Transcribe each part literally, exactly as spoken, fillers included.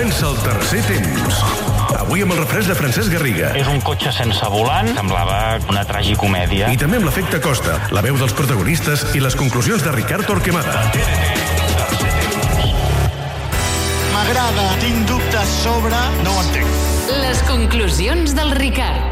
Comença el tercer temps. Avui amb el refresc de Francesc Garriga. És un cotxe sense volant, semblava una tragicomèdia. I també amb l'efecte Costa, la veu dels protagonistes i les conclusions de Ricard Torquemada. M'agrada, tinc dubtes sobre... No ho entenc. Les conclusions del Ricard.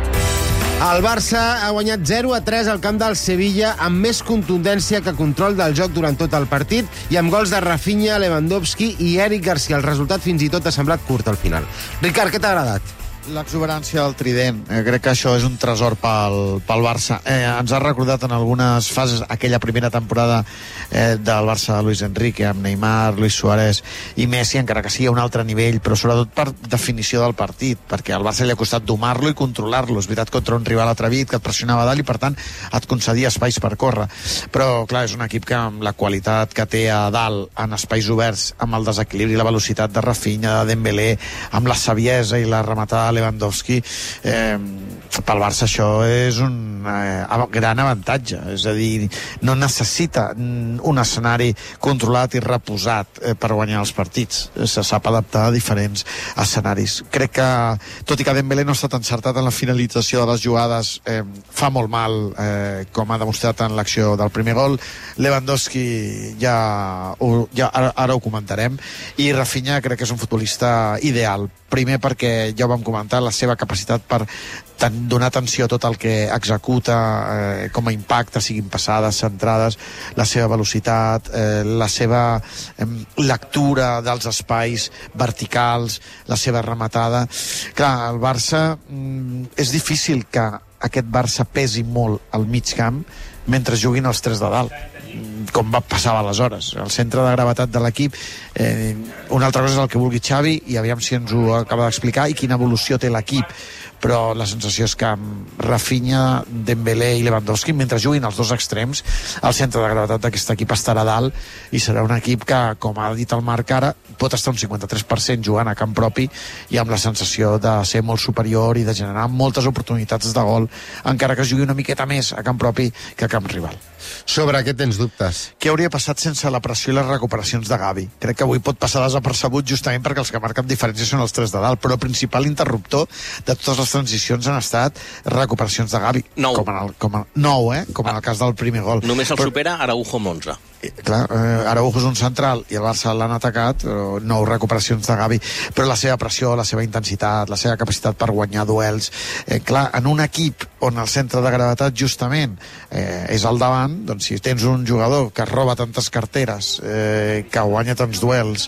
El Barça ha guanyat zero a tres al camp del Sevilla amb més contundència que control del joc durant tot el partit i amb gols de Rafinha, Lewandowski i Eric Garcia. El resultat fins i tot ha semblat curt al final. Ricard, què t'ha agradat? L'exuberància del trident. Eh, crec que això és un tresor pel, pel Barça. Eh, ens ha recordat en algunes fases aquella primera temporada eh, del Barça de Luis Enrique, amb Neymar, Luis Suárez i Messi, encara que sigui a un altre nivell, però sobretot per definició del partit, perquè al Barça li ha costat domar-lo i controlar-lo. És veritat, contra un rival atrevit que et pressionava dalt i, per tant, et concedia espais per córrer. Però, clar, és un equip que amb la qualitat que té a dalt, en espais oberts, amb el desequilibri i la velocitat de Rafinha, de Dembélé, amb la saviesa i la rematada Lewandowski, eh, pel Barça això és un eh, gran avantatge, és a dir, no necessita un escenari controlat i reposat eh, per guanyar els partits, se sap adaptar a diferents escenaris. Crec que, tot i que Dembélé no ha estat encertat en la finalització de les jugades, eh, fa molt mal, eh, com ha demostrat en l'acció del primer gol. Lewandowski ja, ho, ja ara, ara ho comentarem, i Rafinha crec que és un futbolista ideal, primer perquè ja ho vam comentar, la seva capacitat per ten, donar atenció a tot el que executa eh, com a impacte, siguin passades, centrades, la seva velocitat, eh, la seva eh, lectura dels espais verticals, la seva rematada. Clar, el Barça mm, és difícil que aquest Barça pesi molt al mig camp mentre juguin els tres de dalt, com va passar aleshores, el centre de gravetat de l'equip. Eh, una altra cosa és el que vulgui Xavi, i aviam si ens ho acaba d'explicar, i quina evolució té l'equip, però la sensació és que amb Rafinha, Dembélé i Lewandowski, mentre juguin els dos extrems, el centre de gravetat d'aquest equip estarà dalt, i serà un equip que, com ha dit el Marc ara, pot estar un cinquanta-tres per cent jugant a camp propi i amb la sensació de ser molt superior i de generar moltes oportunitats de gol, encara que es jugui una miqueta més a camp propi que a camp rival. Sobre què tens dubtes? Què hauria passat sense la pressió i les recuperacions de Gavi? Crec que avui pot passar desapercebut justament perquè els que marquen diferència són els tres de dalt, però el principal interruptor de totes les transicions han estat recuperacions de Gavi. Nou. Com en el, com en, nou, eh? Com en el cas del primer gol. Només el però, supera Araujo amb onze. Eh, clar, eh, Araujo és un central i el Barça l'han atacat, però nou recuperacions de Gavi, però la seva pressió, la seva intensitat, la seva capacitat per guanyar duels, eh, clar, en un equip on el centre de gravetat justament eh, és al davant, doncs si tens un jugador que roba tantes carteres, eh, que guanya tants duels,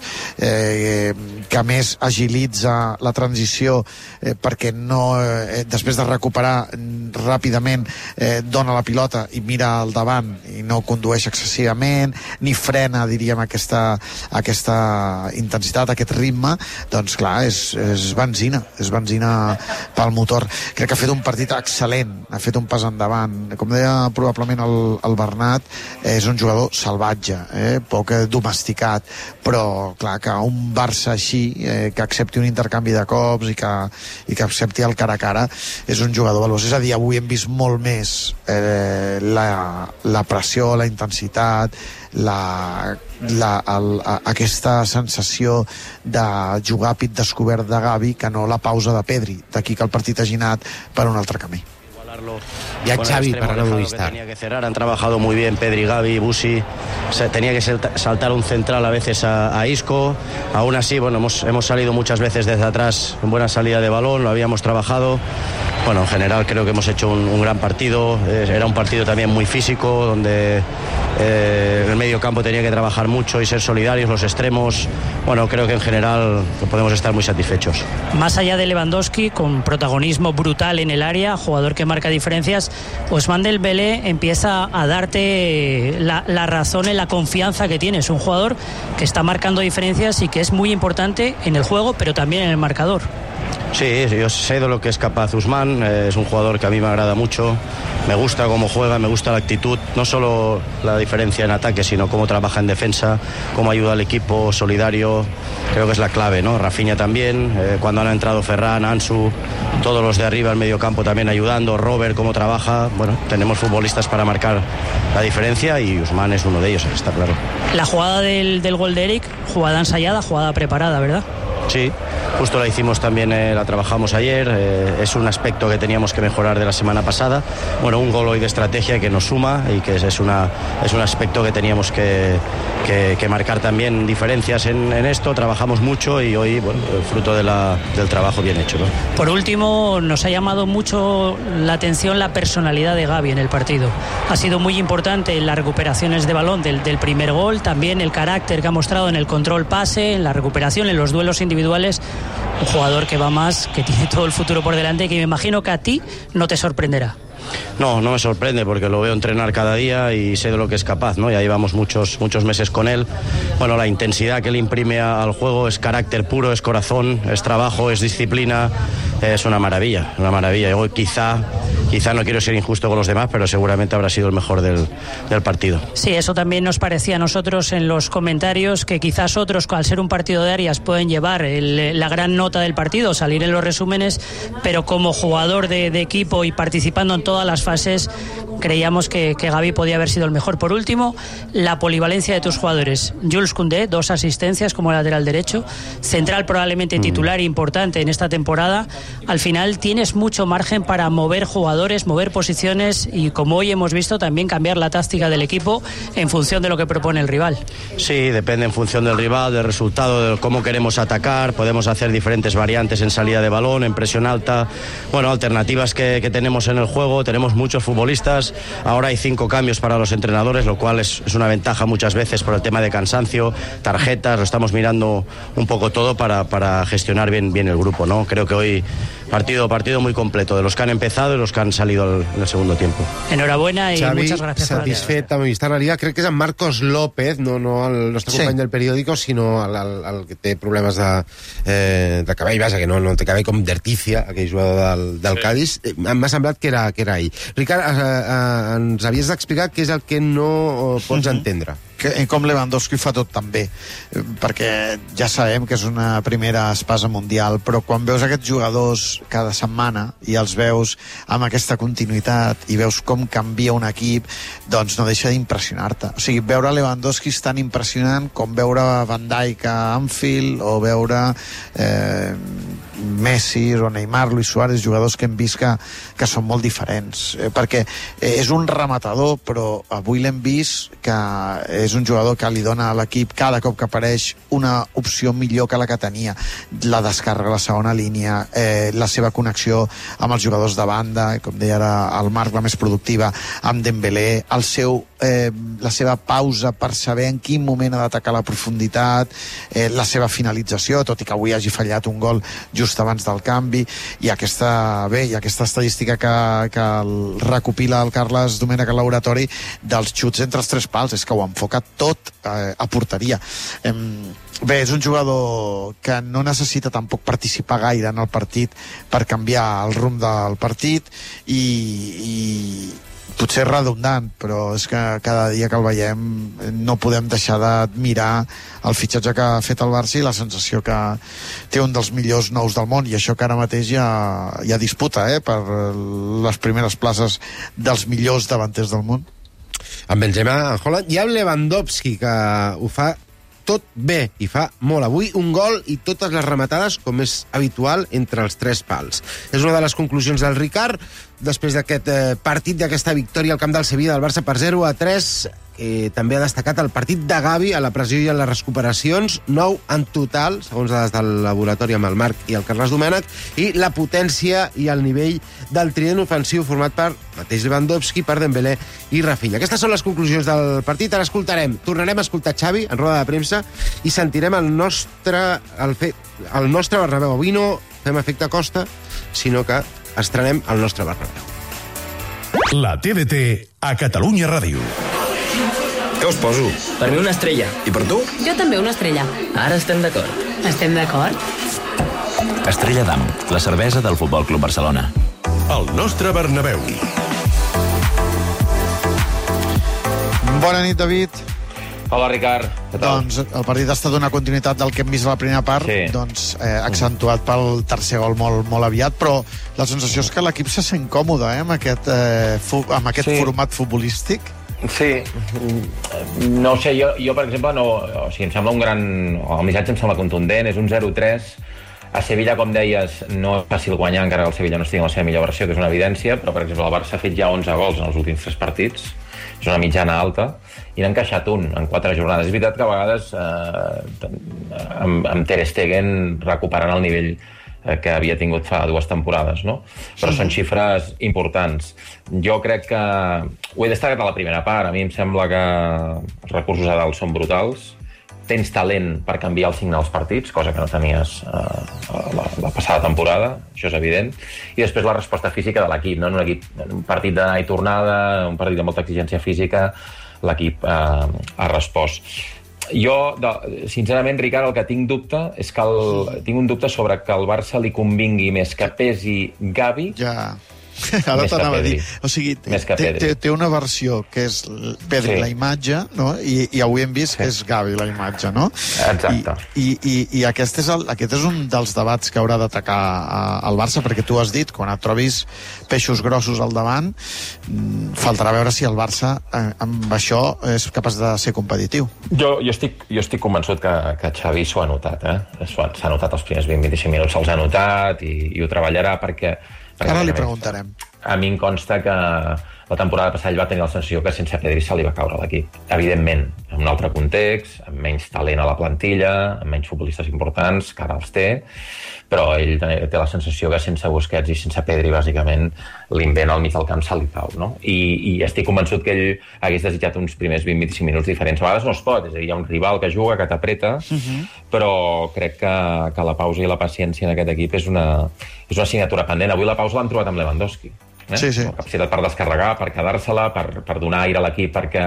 eh, que a més agilitza la transició eh, perquè no, eh, després de recuperar ràpidament eh, dona la pilota i mira al davant i no condueix excessivament ni frena, diríem, aquesta, aquesta intensitat, aquest ritme, doncs clar, és, és benzina, és benzina pel motor. Crec que ha fet un partit excel·lent, ha fet un pas endavant. Com deia probablement el, el Bernat, és un jugador salvatge, eh? poc domesticat, però clar, que un Barça així, eh, que accepti un intercanvi de cops i que, i que accepti el cara a cara, és un jugador veloç. És a dir, avui hem vist molt més eh, la, la pressió, la intensitat, la, la, el, a, aquesta sensació de jugar a pit descobert de Gavi que no la pausa de Pedri, d'aquí que el partit hagi anat per un altre camí. Ya Xavi para no molestar. Tenía que cerrar, han trabajado muy bien Pedri, Gavi, Busi. Se, tenía que saltar un central a veces a, a Isco. Aún así, bueno, hemos, hemos salido muchas veces desde atrás en buena salida de balón, lo habíamos trabajado. Bueno, en general creo que hemos hecho un, un gran partido. Eh, era un partido también muy físico, donde eh, el medio campo tenía que trabajar mucho y ser solidarios, los extremos. Bueno, creo que en general podemos estar muy satisfechos. Más allá de Lewandowski, con protagonismo brutal en el área, jugador que marca diferencias, Ousmane Dembélé empieza a darte la, la razón en la confianza que tiene. Es un jugador que está marcando diferencias y que es muy importante en el juego, pero también en el marcador. Sí, yo sé de lo que es capaz Ousmane, eh, es un jugador que a mí me agrada mucho, me gusta cómo juega, me gusta la actitud, no solo la diferencia en ataque, sino cómo trabaja en defensa, cómo ayuda al equipo, solidario, creo que es la clave, ¿no? Rafinha también, eh, cuando han entrado Ferran, Ansu, todos los de arriba, el medio campo también ayudando, Robert cómo trabaja, bueno, tenemos futbolistas para marcar la diferencia y Ousmane es uno de ellos, está claro. La jugada del, del gol de Eric, jugada ensayada, jugada preparada, ¿verdad? Sí, justo la hicimos también, eh, la trabajamos ayer, eh, es un aspecto que teníamos que mejorar de la semana pasada. Bueno, un gol hoy de estrategia que nos suma y que es, una, es un aspecto que teníamos que, que, que marcar también diferencias en, en esto. Trabajamos mucho y hoy, bueno, fruto de la, del trabajo bien hecho, ¿no? Por último, nos ha llamado mucho la atención la personalidad de Gavi en el partido. Ha sido muy importante en las recuperaciones de balón del, del primer gol, también el carácter que ha mostrado en el control pase, en la recuperación, en los duelos individuales. Un jugador que va más, que tiene todo el futuro por delante y que me imagino que a ti no te sorprenderá. No, no me sorprende porque lo veo entrenar cada día y sé de lo que es capaz, ¿no? Ya llevamos muchos, muchos meses con él. Bueno, la intensidad que le imprime al juego es carácter puro, es corazón, es trabajo, es disciplina, es una maravilla, una maravilla. Hoy quizá, quizá no quiero ser injusto con los demás, pero seguramente habrá sido el mejor del, del partido. Sí, eso también nos parecía a nosotros en los comentarios, que quizás otros, al ser un partido de Arias, pueden llevar el, la gran nota del partido, salir en los resúmenes, pero como jugador de, de equipo y participando en todas las fases, creíamos que, que Gavi podía haber sido el mejor. Por último, la polivalencia de tus jugadores. Jules Koundé, dos asistencias como lateral derecho, central probablemente titular importante en esta temporada. Al final tienes mucho margen para mover jugadores, mover posiciones y, como hoy hemos visto, también cambiar la táctica del equipo en función de lo que propone el rival. Sí, depende en función del rival, del resultado, de cómo queremos atacar. Podemos hacer diferentes variantes en salida de balón, en presión alta. Bueno, alternativas que, que tenemos en el juego. Tenemos muchos futbolistas. Ahora hay cinco cambios para los entrenadores, lo cual es, es una ventaja muchas veces por el tema de cansancio, tarjetas. Lo estamos mirando un poco todo para, para gestionar bien, bien el grupo, ¿no? Creo que hoy partido, partido muy completo de los que han empezado y los que han salido al, en el segundo tiempo. Enhorabuena y Xavi, muchas gracias. Satisfet amb Movistar la Liga. Crec que és en Marcos López, no, no el nostre Sí. company del periòdico, sinó el, el, el que té problemes de, eh, de cabell, vaja, que no, no té cabell, com d'Ertícia, aquell jugador del, del sí. Cádiz. Eh, M'ha semblat que era, que era ell. Ricard, eh, eh, ens havies d'explicar què és el que no pots mm-hmm. entendre. Que, com Lewandowski fa tot tan bé, eh, perquè ja sabem que és una primera espasa mundial, però quan veus aquests jugadors cada setmana i els veus amb aquesta continuïtat i veus com canvia un equip, doncs no deixa d'impressionar-te. O sigui, veure Lewandowski és tan impressionant com veure Van Dijk a Anfield o veure eh, Messi o Neymar, Luis Suárez, jugadors que hem vist que, que són molt diferents, eh, perquè eh, és un rematador, però avui l'hem vist que és un jugador que li dona a l'equip cada cop que apareix una opció millor que la que tenia, la descàrrega a la segona línia, eh, la seva connexió amb els jugadors de banda, com deia ara el Marc, la més productiva, amb Dembélé, el seu, eh, la seva pausa per saber en quin moment ha d'atacar la profunditat, eh, la seva finalització, tot i que avui hagi fallat un gol just abans del canvi, i aquesta, bé, i aquesta estadística que, que el recopila el Carles Domènech al laboratori dels xuts entre els tres pals, és que ho enfoca tot eh, a porteria. Eh, bé, és un jugador que no necessita tampoc participar gaire en el partit per canviar el rumb del partit i, i potser és redundant, però és que cada dia que el veiem no podem deixar d'admirar el fitxatge que ha fet el Barça i la sensació que té un dels millors nous del món, i això que ara mateix hi ha, hi ha disputa eh, per les primeres places dels millors davanters del món. Amb Benzema, en Holland, i amb Lewandowski, que ho fa tot bé i fa molt. Avui un gol i totes les rematades, com és habitual, entre els tres pals. És una de les conclusions del Ricard després d'aquest eh, partit, d'aquesta victòria al camp del Sevilla del Barça per zero a tres. Eh, també ha destacat el partit de Gavi a la pressió i a les recuperacions, nou en total, segons dades del laboratori amb el Marc i el Carles Domènech, i la potència i el nivell del trident ofensiu format per mateix Lewandowski, per Dembélé i Rafinha. Aquestes són les conclusions del partit. Ara escoltarem, tornarem a escoltar Xavi en roda de premsa i sentirem el nostre, el, fe, el nostre Bernabéu. Avui no fem efecte Costa, sinó que estrenem el nostre Bernabéu. La T D T a Catalunya Ràdio. Què us poso? Per mi una estrella. I per tu? Jo també una estrella. Ara estem d'acord. Estem d'acord? Estrella d'Am, la cervesa del Futbol Club Barcelona. El nostre Bernabéu. Bona nit, David. Hola, Ricard. Què tal? Doncs el partit ha estat una continuïtat del que hem vist a la primera part, Sí. doncs eh, accentuat pel tercer gol molt, molt aviat, però la sensació és que l'equip se sent còmode eh, amb aquest, eh, fu amb aquest Sí. format futbolístic. Sí, no ho sé, jo, jo per exemple, no, o sigui, em sembla un gran... El missatge em sembla contundent, és un zero tres A Sevilla, com deies, no és fàcil guanyar, encara que el Sevilla no estigui en la seva millor versió, que és una evidència, però, per exemple, el Barça ha fet ja onze gols en els últims tres partits, és una mitjana alta, i n'ha encaixat un en quatre jornades. És veritat que a vegades eh, amb, amb Ter Stegen recuperant el nivell eh, que havia tingut fa dues temporades, no? Però són xifres importants. Jo crec que ho he destacat a la primera part. A mi em sembla que els recursos a dalt són brutals. Tens talent per canviar el signe dels partits, cosa que no tenies eh, la, la passada temporada, això és evident, i després la resposta física de l'equip, no? En un, equip, en un partit d'anar i tornada, un partit de molta exigència física, l'equip eh, ha respost. Jo, de, sincerament, Ricard, el que tinc dubte és que el, tinc un dubte sobre que al Barça li convingui més que pesi Gavi. Ja... Ara t'anava a dir, o sigui, té, té, té una versió que és Pedri, sí. La imatge, no? I, i avui hem vist sí. Que és Gavi la imatge, no? Exacte. I, i, i aquest, és el, aquest és un dels debats que haurà d'atacar el Barça, perquè tu has dit, quan et trobis peixos grossos al davant, faltarà veure si el Barça amb això és capaç de ser competitiu. Jo, jo, estic, jo estic convençut que, que Xavi s'ho ha notat, eh? S'ha notat els primers vint a vint-i-cinc minuts, se'ls ha notat i, i ho treballarà perquè Ara li preguntarem. A mi em consta que la temporada passada ell va tenir la sensació que sense Pedri se li va caure l'equip. Evidentment, en un altre context, amb menys talent a la plantilla, amb menys futbolistes importants, que ara els té, però ell té la sensació que sense Busquets i sense Pedri, bàsicament, l'invent al mig del camp se li cau, no? I, i estic convençut que ell hagués desitjat uns primers vint a vint-i-cinc minuts diferents. A vegades no es pot, és a dir, hi ha un rival que juga, que t'apreta, uh-huh. però crec que, que la pausa i la paciència en aquest equip és una, és una assignatura pendent. Avui la pausa l'han trobat amb Lewandowski. Eh? Sí, sí. La capacitat per descarregar, per quedar-se-la, per, per donar aire a l'equip perquè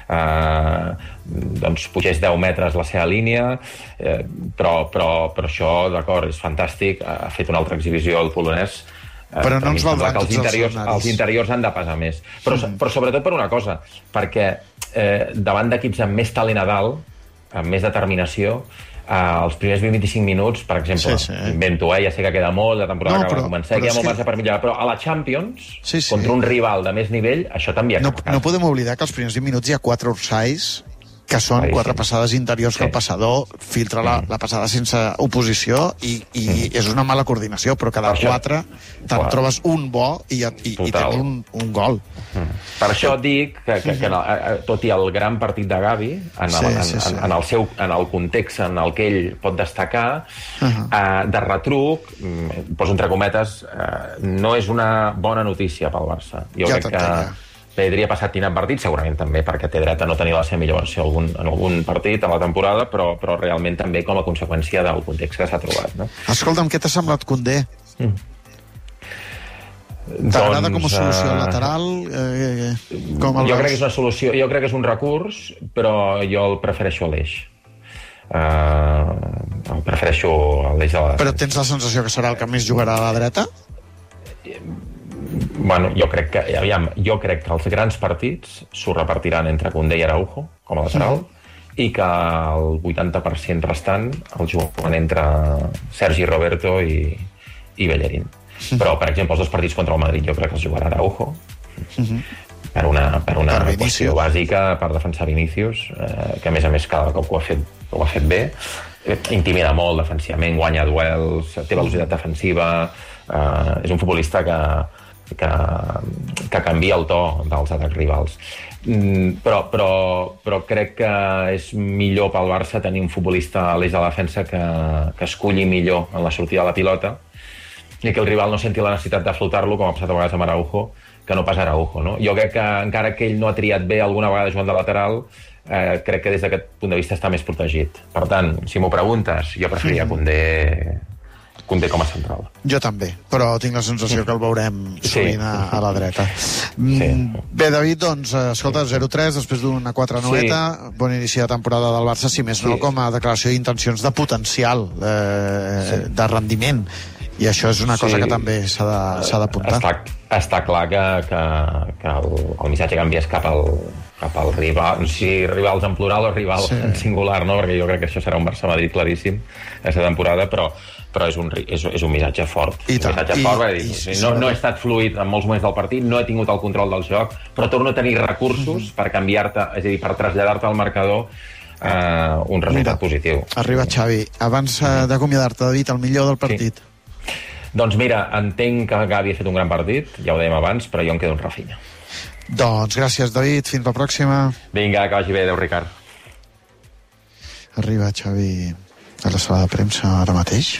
eh, doncs, pugés deu metres la seva línia, eh, però, però, però això, d'acord, és fantàstic, ha fet una altra exhibició el polonès, eh, però no ens valdran tots els interiors, els, els interiors han de pesar més, però, mm. però sobretot per una cosa, perquè eh, davant d'equips amb més talent a dalt, amb més determinació, Uh, els primers vint a vint-i-cinc minuts, per exemple, sí, sí. invento, eh? Ja sé que queda molt, la temporada no, acaba de començar, hi ha molt marge per millorar, però a la Champions, sí, sí. contra un rival de més nivell, això també ha no, no podem oblidar que als primers vint minuts hi ha quatre orsais que són Ai, quatre sí. passades interiors sí. que el passador filtra la, la passada sense oposició i, i mm. és una mala coordinació, però cada per quatre te'n trobes un bo i, i, i tens un, un gol. Mm. Per això dic que, que, que el, tot i el gran partit de Gavi, en el, sí, sí, sí. En, en, el seu, en el context en el que ell pot destacar, uh -huh. eh, de retruc, poso entre cometes, eh, no és una bona notícia pel Barça. Jo ja crec que ja. Pedri ha passat inadvertit, segurament també perquè té dret a no tenir la seva millor versió algun, en algun partit a la temporada, però, però realment també com a conseqüència del context que s'ha trobat. No? Escolta'm, què t'ha semblat Koundé? Mm. T'agrada doncs, com a solució uh, lateral? Eh, com el jo crec que és una solució, jo crec que és un recurs, però jo el prefereixo a l'eix. Uh, el prefereixo a l'eix de la... Però tens la sensació que serà el que més jugarà a la dreta? Bueno, jo crec que, aviam, jo crec que els grans partits s'ho repartiran entre Koundé i Araujo, com a lateral, sí. i que el vuitanta per cent restant el juguen entre Sergi Roberto i, i Bellerín. Sí. Però, per exemple, els dos partits contra el Madrid jo crec que els jugarà Araujo, uh-huh. per una, per una per qüestió bàsica, per defensar Vinícius, eh, que a més a més cada cop ho ha fet, ho ha fet bé, eh, intimida molt defensivament, guanya duels, té velocitat defensiva, eh, és un futbolista que Que, que canvia el to dels atacs rivals. Mm, però, però, però crec que és millor pel Barça tenir un futbolista a l'eix de la defensa que, que esculli millor en la sortida de la pilota i que el rival no senti la necessitat de flotar-lo, com ha passat a vegades amb Araujo, que no pas Araujo. No? Jo crec que encara que ell no ha triat bé alguna vegada jugant de lateral, eh, crec que des d'aquest punt de vista està més protegit. Per tant, si m'ho preguntes, jo preferiria Koundé... Koundé com a central. Jo també, però tinc la sensació que el veurem sovint sí. a, a la dreta. Sí. Bé, David, doncs, escolta, zero tres, després d'una quatre noveta, sí. bon inici de temporada del Barça, si més sí. no com a declaració d'intencions de potencial, eh, sí. de rendiment, i això és una cosa sí. que també s'ha d'apuntar. Està, està clar que, que, que el, el missatge que envies cap al, cap al rival, no sé si rivals en plural o rival sí. en singular, no? Perquè jo crec que això serà un Barça-Madrid claríssim aquesta temporada, però però és un, és, és un missatge fort. I un missatge I, fort, i, dir, i, no, no he estat fluid en molts moments del partit, no he tingut el control del joc, però torno a tenir recursos uh-huh. per canviar-te, és a dir, per traslladar-te al marcador uh, un resultat Mira, positiu. Arriba Xavi. Abans uh, d'acomiadar-te, David, el millor del partit. Sí. Doncs mira, entenc que Gavi ha fet un gran partit, ja ho dèiem abans, però jo em quedo amb Rafinha. Doncs gràcies, David. Fins la pròxima. Vinga, que vagi bé. Adéu, Ricard. Arriba Xavi a la sala de premsa ara mateix.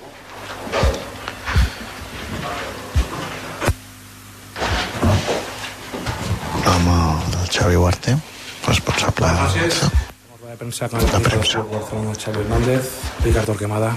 Amb el Xavi Huarte, responsable de premsa con el equipo de Barcelona, Xavi Hernández, Ricard Torquemada.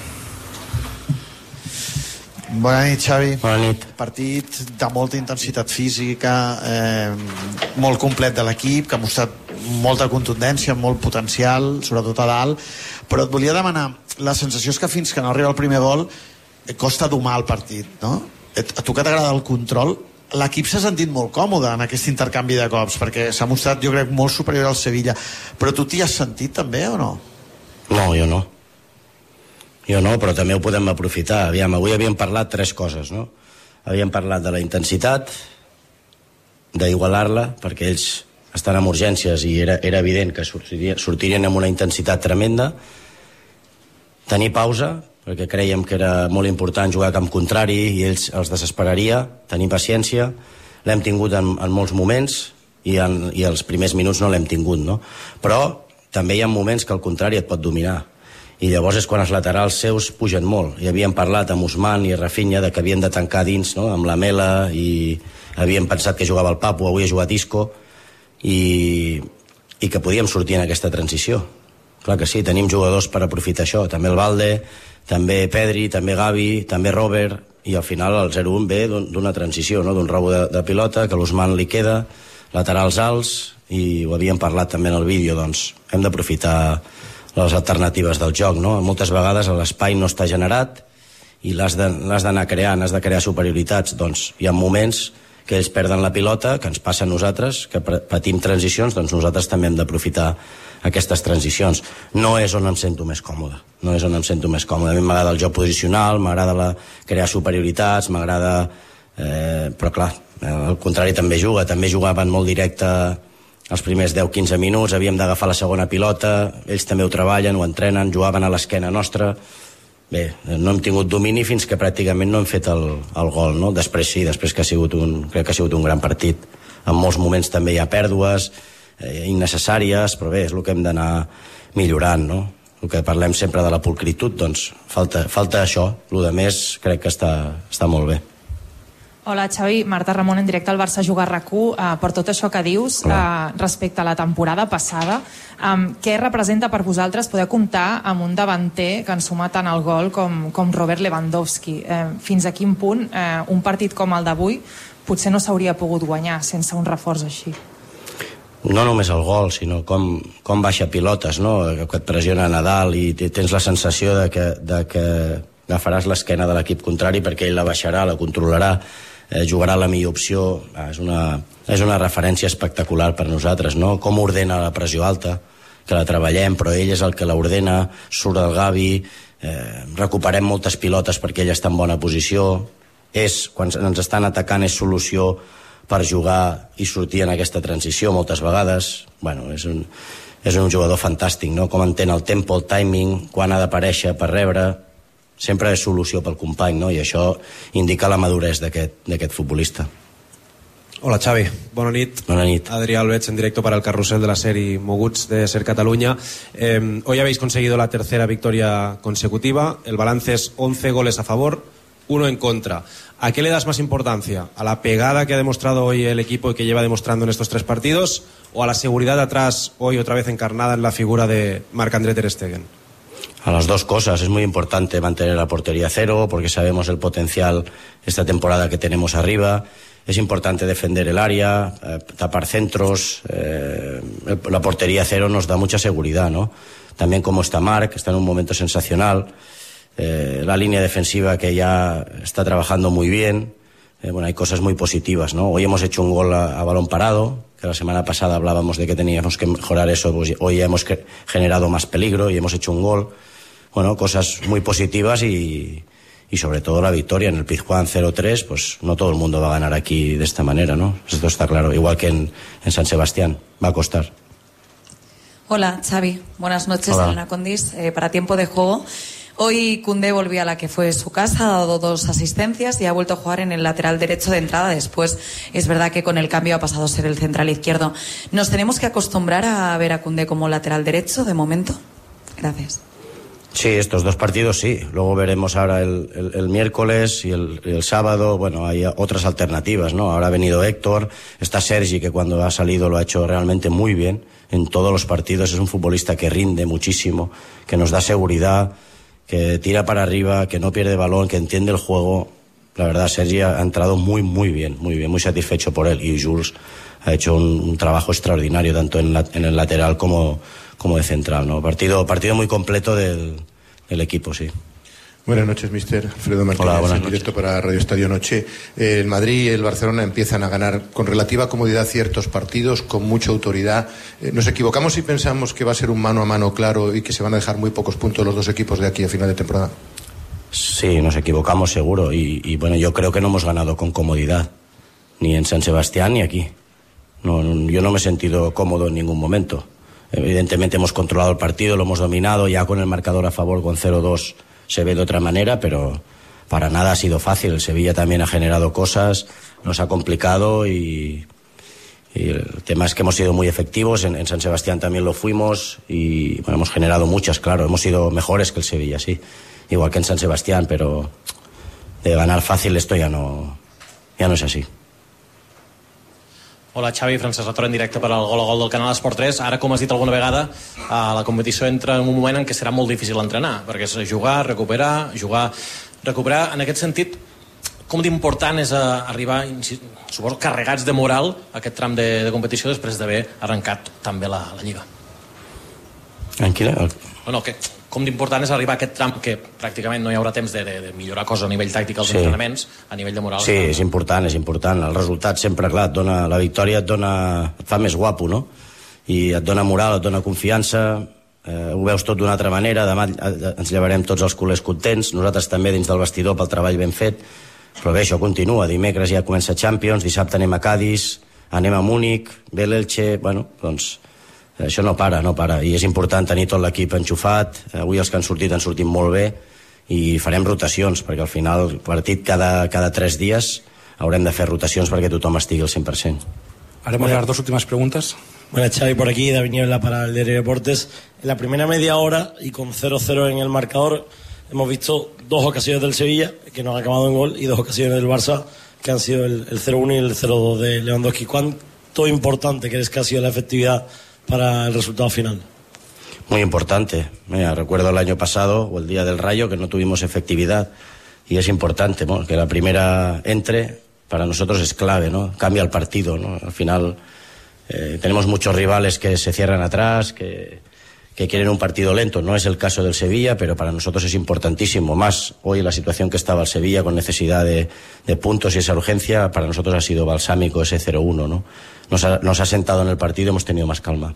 Bona nit, Xavi. Bona nit. Partit de molta intensitat física, eh, molt complet de l'equip, que ha mostrat molta contundència, molt potencial, sobretot a dalt, però et volia demanar, la sensació és que fins que no arriba el primer gol eh, costa domar el partit, no? A tu que t'agrada el control, l'equip s'ha sentit molt còmode en aquest intercanvi de cops, perquè s'ha mostrat, jo crec, molt superior al Sevilla, però tu t'hi has sentit també o no? No, jo no. Jo no, però també ho podem aprofitar. Aviam, avui havíem parlat tres coses, no? Havíem parlat de la intensitat, d'igualar-la, perquè ells estan en urgències i era, era evident que sortirien, sortirien amb una intensitat tremenda. Tenir pausa, perquè creiem que era molt important jugar a camp contrari i ells els desesperaria. Tenir paciència, l'hem tingut en, en molts moments i, en, i els primers minuts no l'hem tingut, no? Però també hi ha moments que al contrari et pot dominar. I llavors és quan els laterals seus pugen molt. I havíem parlat amb Ousmane i Rafinha de que havien de tancar dins, no? Amb la Mela, i havíem pensat que jugava el Papu, avui ha jugat Isco, i, i que podíem sortir en aquesta transició. Clar que sí, tenim jugadors per aprofitar això. També el Valde, també Pedri, també Gavi, també Robert, i al final el zero un ve d'una transició, no? D'un robo de, de pilota, que l'Ousmane li queda, laterals alts, i ho havíem parlat també en el vídeo, doncs hem d'aprofitar les alternatives del joc, no? Moltes vegades l'espai no està generat i l'has d'anar creant, has de crear superioritats. Doncs hi ha moments que ells perden la pilota, que ens passa a nosaltres, que patim transicions, doncs nosaltres també hem d'aprofitar aquestes transicions. No és on em sento més còmode, no és on em sento més còmode. A mi m'agrada el joc posicional, m'agrada la... crear superioritats, m'agrada... Eh, però clar, al contrari també juga, també jugaven molt directe els primers deu quinze minuts, havíem d'agafar la segona pilota, ells també ho treballen, ho entrenen, jugaven a l'esquena nostra. Bé, no hem tingut domini fins que pràcticament no hem fet el, el gol, no? Després sí, després que ha sigut un, crec que ha sigut un gran partit. En molts moments també hi ha pèrdues eh, innecessàries, però bé, és el que hem d'anar millorant, no? El que parlem sempre de la pulcritud, doncs falta, falta això, el de més crec que està, està molt bé. Hola Xavi, Marta Ramon en directe al Barça Juga a RAC u. Uh, per tot això que dius uh, respecte a la temporada passada, um, què representa per vosaltres poder comptar amb un davanter que ens suma tant el gol com, com Robert Lewandowski? Uh, fins a quin punt uh, un partit com el d'avui potser no s'hauria pogut guanyar sense un reforç així? No només el gol, sinó com, com baixa pilotes, no? Que et pressiona a Nadal i tens la sensació de que, de que agafaràs l'esquena de l'equip contrari perquè ell la baixarà, la controlarà, eh, jugarà la millor opció. Ah, és, una, és una referència espectacular per nosaltres, no? Com ordena la pressió alta, que la treballem, però ell és el que l'ordena, surt el Gavi, eh, recuperem moltes pilotes perquè ell està en bona posició, és, quan ens estan atacant és solució per jugar i sortir en aquesta transició moltes vegades. Bueno, és un, és un jugador fantàstic, no? Com entén el tempo, el timing, quan ha d'aparèixer per rebre, sempre és solució pel company, no? I això indica la madurez d'aquest futbolista. Hola Xavi, bona nit. Bona nit. Adrià Albeig en directo para el carrusel de la serie Moguts de Ser Cataluña. Eh, hoy habéis conseguido la tercera victoria consecutiva, el balance es once goles a favor, uno en contra. ¿A qué le das más importancia? ¿A la pegada que ha demostrado hoy el equipo y que lleva demostrando en estos tres partidos? ¿O a la seguridad de atrás, hoy otra vez encarnada en la figura de Marc-André ter Stegen? A las dos cosas. Es muy importante mantener la portería cero porque sabemos el potencial esta temporada que tenemos arriba. Es importante defender el área, eh, tapar centros. Eh, la portería cero nos da mucha seguridad, ¿no? También como está Marc, está en un momento sensacional. Eh, la línea defensiva que ya está trabajando muy bien. Eh, bueno, hay cosas muy positivas, ¿no? Hoy hemos hecho un gol a, a balón parado, que la semana pasada hablábamos de que teníamos que mejorar eso, pues hoy hemos generado más peligro y hemos hecho un gol. Bueno, cosas muy positivas y, y sobre todo la victoria en el Pizjuán cero tres, pues no todo el mundo va a ganar aquí de esta manera, ¿no? Esto está claro, igual que en, en San Sebastián, va a costar. Hola, Xavi. Buenas noches, Hola. Elena Condis. Eh, para tiempo de juego, hoy Koundé volvió a la que fue su casa, ha dado dos asistencias y ha vuelto a jugar en el lateral derecho de entrada. Después, es verdad que con el cambio ha pasado a ser el central izquierdo. ¿Nos tenemos que acostumbrar a ver a Koundé como lateral derecho de momento? Gracias. Sí, estos dos partidos sí. Luego veremos ahora el, el, el miércoles y el, el sábado. Bueno, hay otras alternativas, ¿no? Ahora ha venido Héctor, está Sergi, que cuando ha salido lo ha hecho realmente muy bien en todos los partidos. Es un futbolista que rinde muchísimo, que nos da seguridad, que tira para arriba, que no pierde balón, que entiende el juego. La verdad, Sergi ha entrado muy, muy bien, muy bien, muy satisfecho por él. Y Jules ha hecho un, un trabajo extraordinario, tanto en, la, en el lateral como, como de central, ¿no? Partido, partido muy completo del, del equipo, sí. Buenas noches, mister Alfredo Martínez. Hola, buenas en noches. directo para Radio Estadio Noche. Eh, el Madrid y el Barcelona empiezan a ganar con relativa comodidad ciertos partidos, con mucha autoridad. Eh, ¿Nos equivocamos si pensamos que va a ser un mano a mano claro y que se van a dejar muy pocos puntos los dos equipos de aquí a final de temporada? Sí, nos equivocamos seguro. Y, y bueno, yo creo que no hemos ganado con comodidad, ni en San Sebastián ni aquí. No, no, yo no me he sentido cómodo en ningún momento. Evidentemente hemos controlado el partido, lo hemos dominado, ya con el marcador a favor con cero dos se ve de otra manera, pero para nada ha sido fácil. El Sevilla también ha generado cosas, nos ha complicado y, y el tema es que hemos sido muy efectivos. En, en San Sebastián también lo fuimos y bueno, hemos generado muchas, claro, hemos sido mejores que el Sevilla, sí, igual que en San Sebastián, pero de ganar fácil esto ya no, ya no es así. Hola Xavi, Francesc Latorre en directe per al Gol a Gol del Canal Esport tres. Ara, com has dit alguna vegada, la competició entra en un moment en què serà molt difícil entrenar, perquè és jugar, recuperar, jugar, recuperar. En aquest sentit, com d'important és arribar, suposo, carregats de moral a aquest tram de, de competició després d'haver arrencat tan bé la, la Lliga? En quina? Bueno, que, com d'important és arribar a aquest tram que pràcticament no hi haurà temps de, de, de millorar coses a nivell tàctic als Sí. entrenaments, a nivell de moral. Sí, és important, és important. El resultat sempre, clar, et dona, la victòria et dona, et fa més guapo, no? I et dona moral, et dona confiança, eh, ho veus tot d'una altra manera. Demà ens llevarem tots els culers contents, nosaltres també dins del vestidor pel treball ben fet, però bé, això continua. Dimecres ja comença Champions, dissabte anem a Cádiz, anem a Múnich, ve l'Elche, bueno, doncs això no para, no para, i és important tenir tot l'equip enxufat. Avui els que han sortit han sortit molt bé i farem rotacions, perquè al final el partit cada, cada tres dies haurem de fer rotacions perquè tothom estigui al cent per cent. Haremos las dos últimas preguntas. Bueno, Xavi, por aquí, David Niebla para el Diario Deportes. En la primera media hora y con cero cero en el marcador hemos visto dos ocasiones del Sevilla que no han acabado en gol y dos ocasiones del Barça que han sido el, el cero uno y el cero dos de Lewandowski. ¿Cuánto importante crees que ha sido la efectividad para el resultado final? Muy importante. Mira, recuerdo el año pasado o el día del Rayo que no tuvimos efectividad y es importante, ¿no?, que la primera entre. Para nosotros es clave, ¿no? Cambia el partido, ¿no? Al final eh, tenemos muchos rivales que se cierran atrás, que, que quieren un partido lento. No es el caso del Sevilla, pero para nosotros es importantísimo. Más hoy la situación que estaba el Sevilla con necesidad de, de puntos y esa urgencia, para nosotros ha sido balsámico ese cero uno, ¿no? Nos ha, nos ha sentado en el partido, hemos tenido más calma.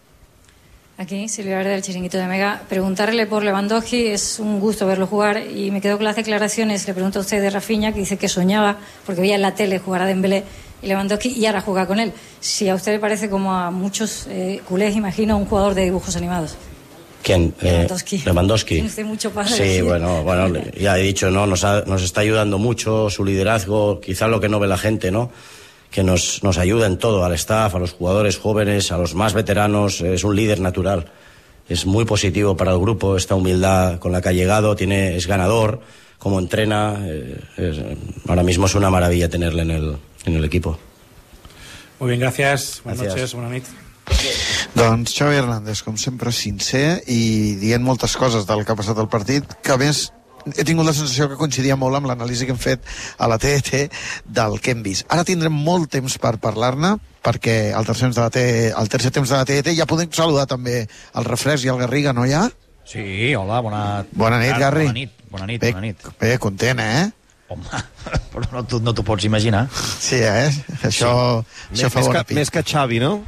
Aquí, Silvia Verde del Chiringuito de Mega. Preguntarle por Lewandowski, es un gusto verlo jugar y me quedo con las declaraciones, le pregunto a usted de Rafinha, que dice que soñaba, porque veía en la tele jugar a Dembélé y Lewandowski y ahora juega con él. Si a usted le parece, como a muchos eh, culés, imagino, un jugador de dibujos animados. ¿Quién? Lewandowski. Eh, Lewandowski. Tiene usted mucho para Sí, decir. bueno, bueno, ya he dicho, ¿no? Nos, ha, nos está ayudando mucho su liderazgo, quizá lo que no ve la gente, ¿no? Que nos, nos ayuda en todo, al staff, a los jugadores jóvenes, a los más veteranos. Es un líder natural. Es muy positivo para el grupo, esta humildad con la que ha llegado, tiene, es ganador, como entrena. Eh, es, ahora mismo es una maravilla tenerle en el, en el equipo. Muy bien, gracias. Buenas Gràcies. noches, bona nit. Doncs Xavi Hernández, com sempre, sincer i dient moltes coses del que ha passat al partit, que a més he tingut la sensació que coincidia molt amb l'anàlisi que hem fet a la T E T del que hem vist. Ara tindrem molt temps per parlar-ne, perquè el tercer, temps de la T, el tercer temps de la T E T ja podem saludar també el Refresc i el Garriga, no ja? Sí, hola, bona... Bona nit, Garri. Bona nit, bona nit, bé, bona nit. Bé, content, eh? Home, però no t'ho no t'ho pots imaginar. Sí, eh? Això, Sí. això fa més, bona que, més que Xavi, no?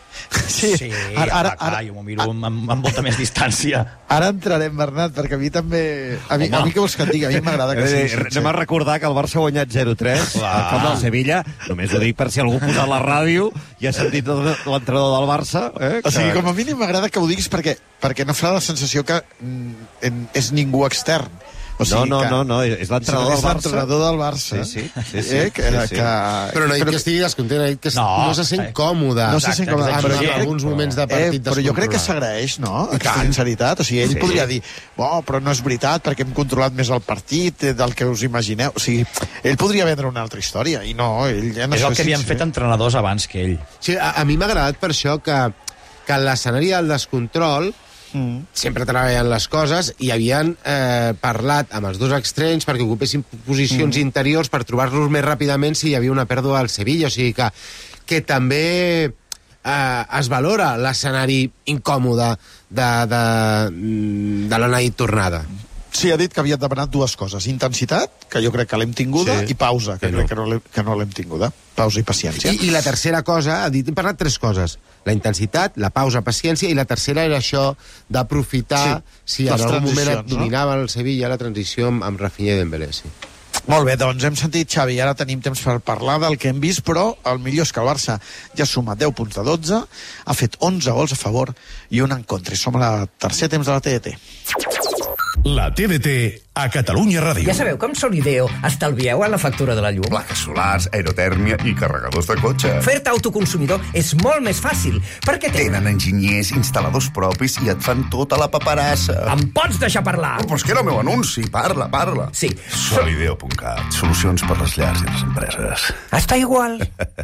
Sí, sí ara, ara, clar, ara, jo m'ho miro amb, amb, amb molta més distància. Ara entrarem, Bernat, perquè a mi també... A mi, a mi què vols que et digui? A mi m'agrada que sigui sincer. Anem a recordar que el Barça ha guanyat zero tres al camp del Sevilla. Només ho dic per si algú posa la ràdio i ha sentit l'entrenador del Barça. Eh, que... O sigui, com a mínim m'agrada que ho diguis perquè, perquè no fa la sensació que mm, és ningú extern. O sigui no, no, que, no, no, és l'entrenador del Barça. És l'entrenador del Barça. Sí, sí, sí, sí, eh? que, sí, sí. Que... Però no ha dit que estigui descontent, ha dit que no, no se sent còmode. No se sent còmode. Però en alguns moments de partit eh, Però jo crec que s'agraeix, no? Aquesta sinceritat. O sigui, ell Sí. podria dir, oh, però no és veritat, perquè hem controlat més el partit del que us imagineu. O sigui, ell podria vendre una altra història, i no, ell ja no és el que havien fet entrenadors abans que ell. Sí, a, a mi m'ha agradat per això que, que en l'escenari del descontrol Mm. sempre treballen les coses i havien eh, parlat amb els dos extrems perquè ocupessin posicions mm. interiors per trobar-los més ràpidament si hi havia una pèrdua al Sevilla, o sigui que, que també eh, es valora l'escenari incòmode de, de, de la nit tornada. Sí, ha dit que havia demanat dues coses. Intensitat, que jo crec que l'hem tinguda, sí. i pausa, que, que crec no. que no l'hem tinguda. Pausa i paciència. I, I la tercera cosa, ha dit, hem parlat tres coses. La intensitat, la pausa, paciència, i la tercera era això d'aprofitar sí, si en algun moment et dominava no? el Sevilla la transició amb, amb Rafinha i Dembélé, sí. Molt bé, doncs hem sentit, Xavi, ara tenim temps per parlar del que hem vist, però el millor és que el Barça ja suma deu punts de dotze, ha fet onze gols a favor i un en contra. I som a la tercer temps de la T D T. La T D T a Catalunya Ràdio. Ja sabeu com Solideo estalvieu en la factura de la llum? Plaques solars, aerotèrmia i carregadors de cotxe. Fer-te autoconsumidor és molt més fàcil, perquè tenen... Tenen enginyers, instal·ladors propis i et fan tota la paperassa. Em pots deixar parlar? Oh, però és que era el meu anunci. Parla, parla. Sí. Solideo punt cat. Solucions per les llars i les empreses. Està igual.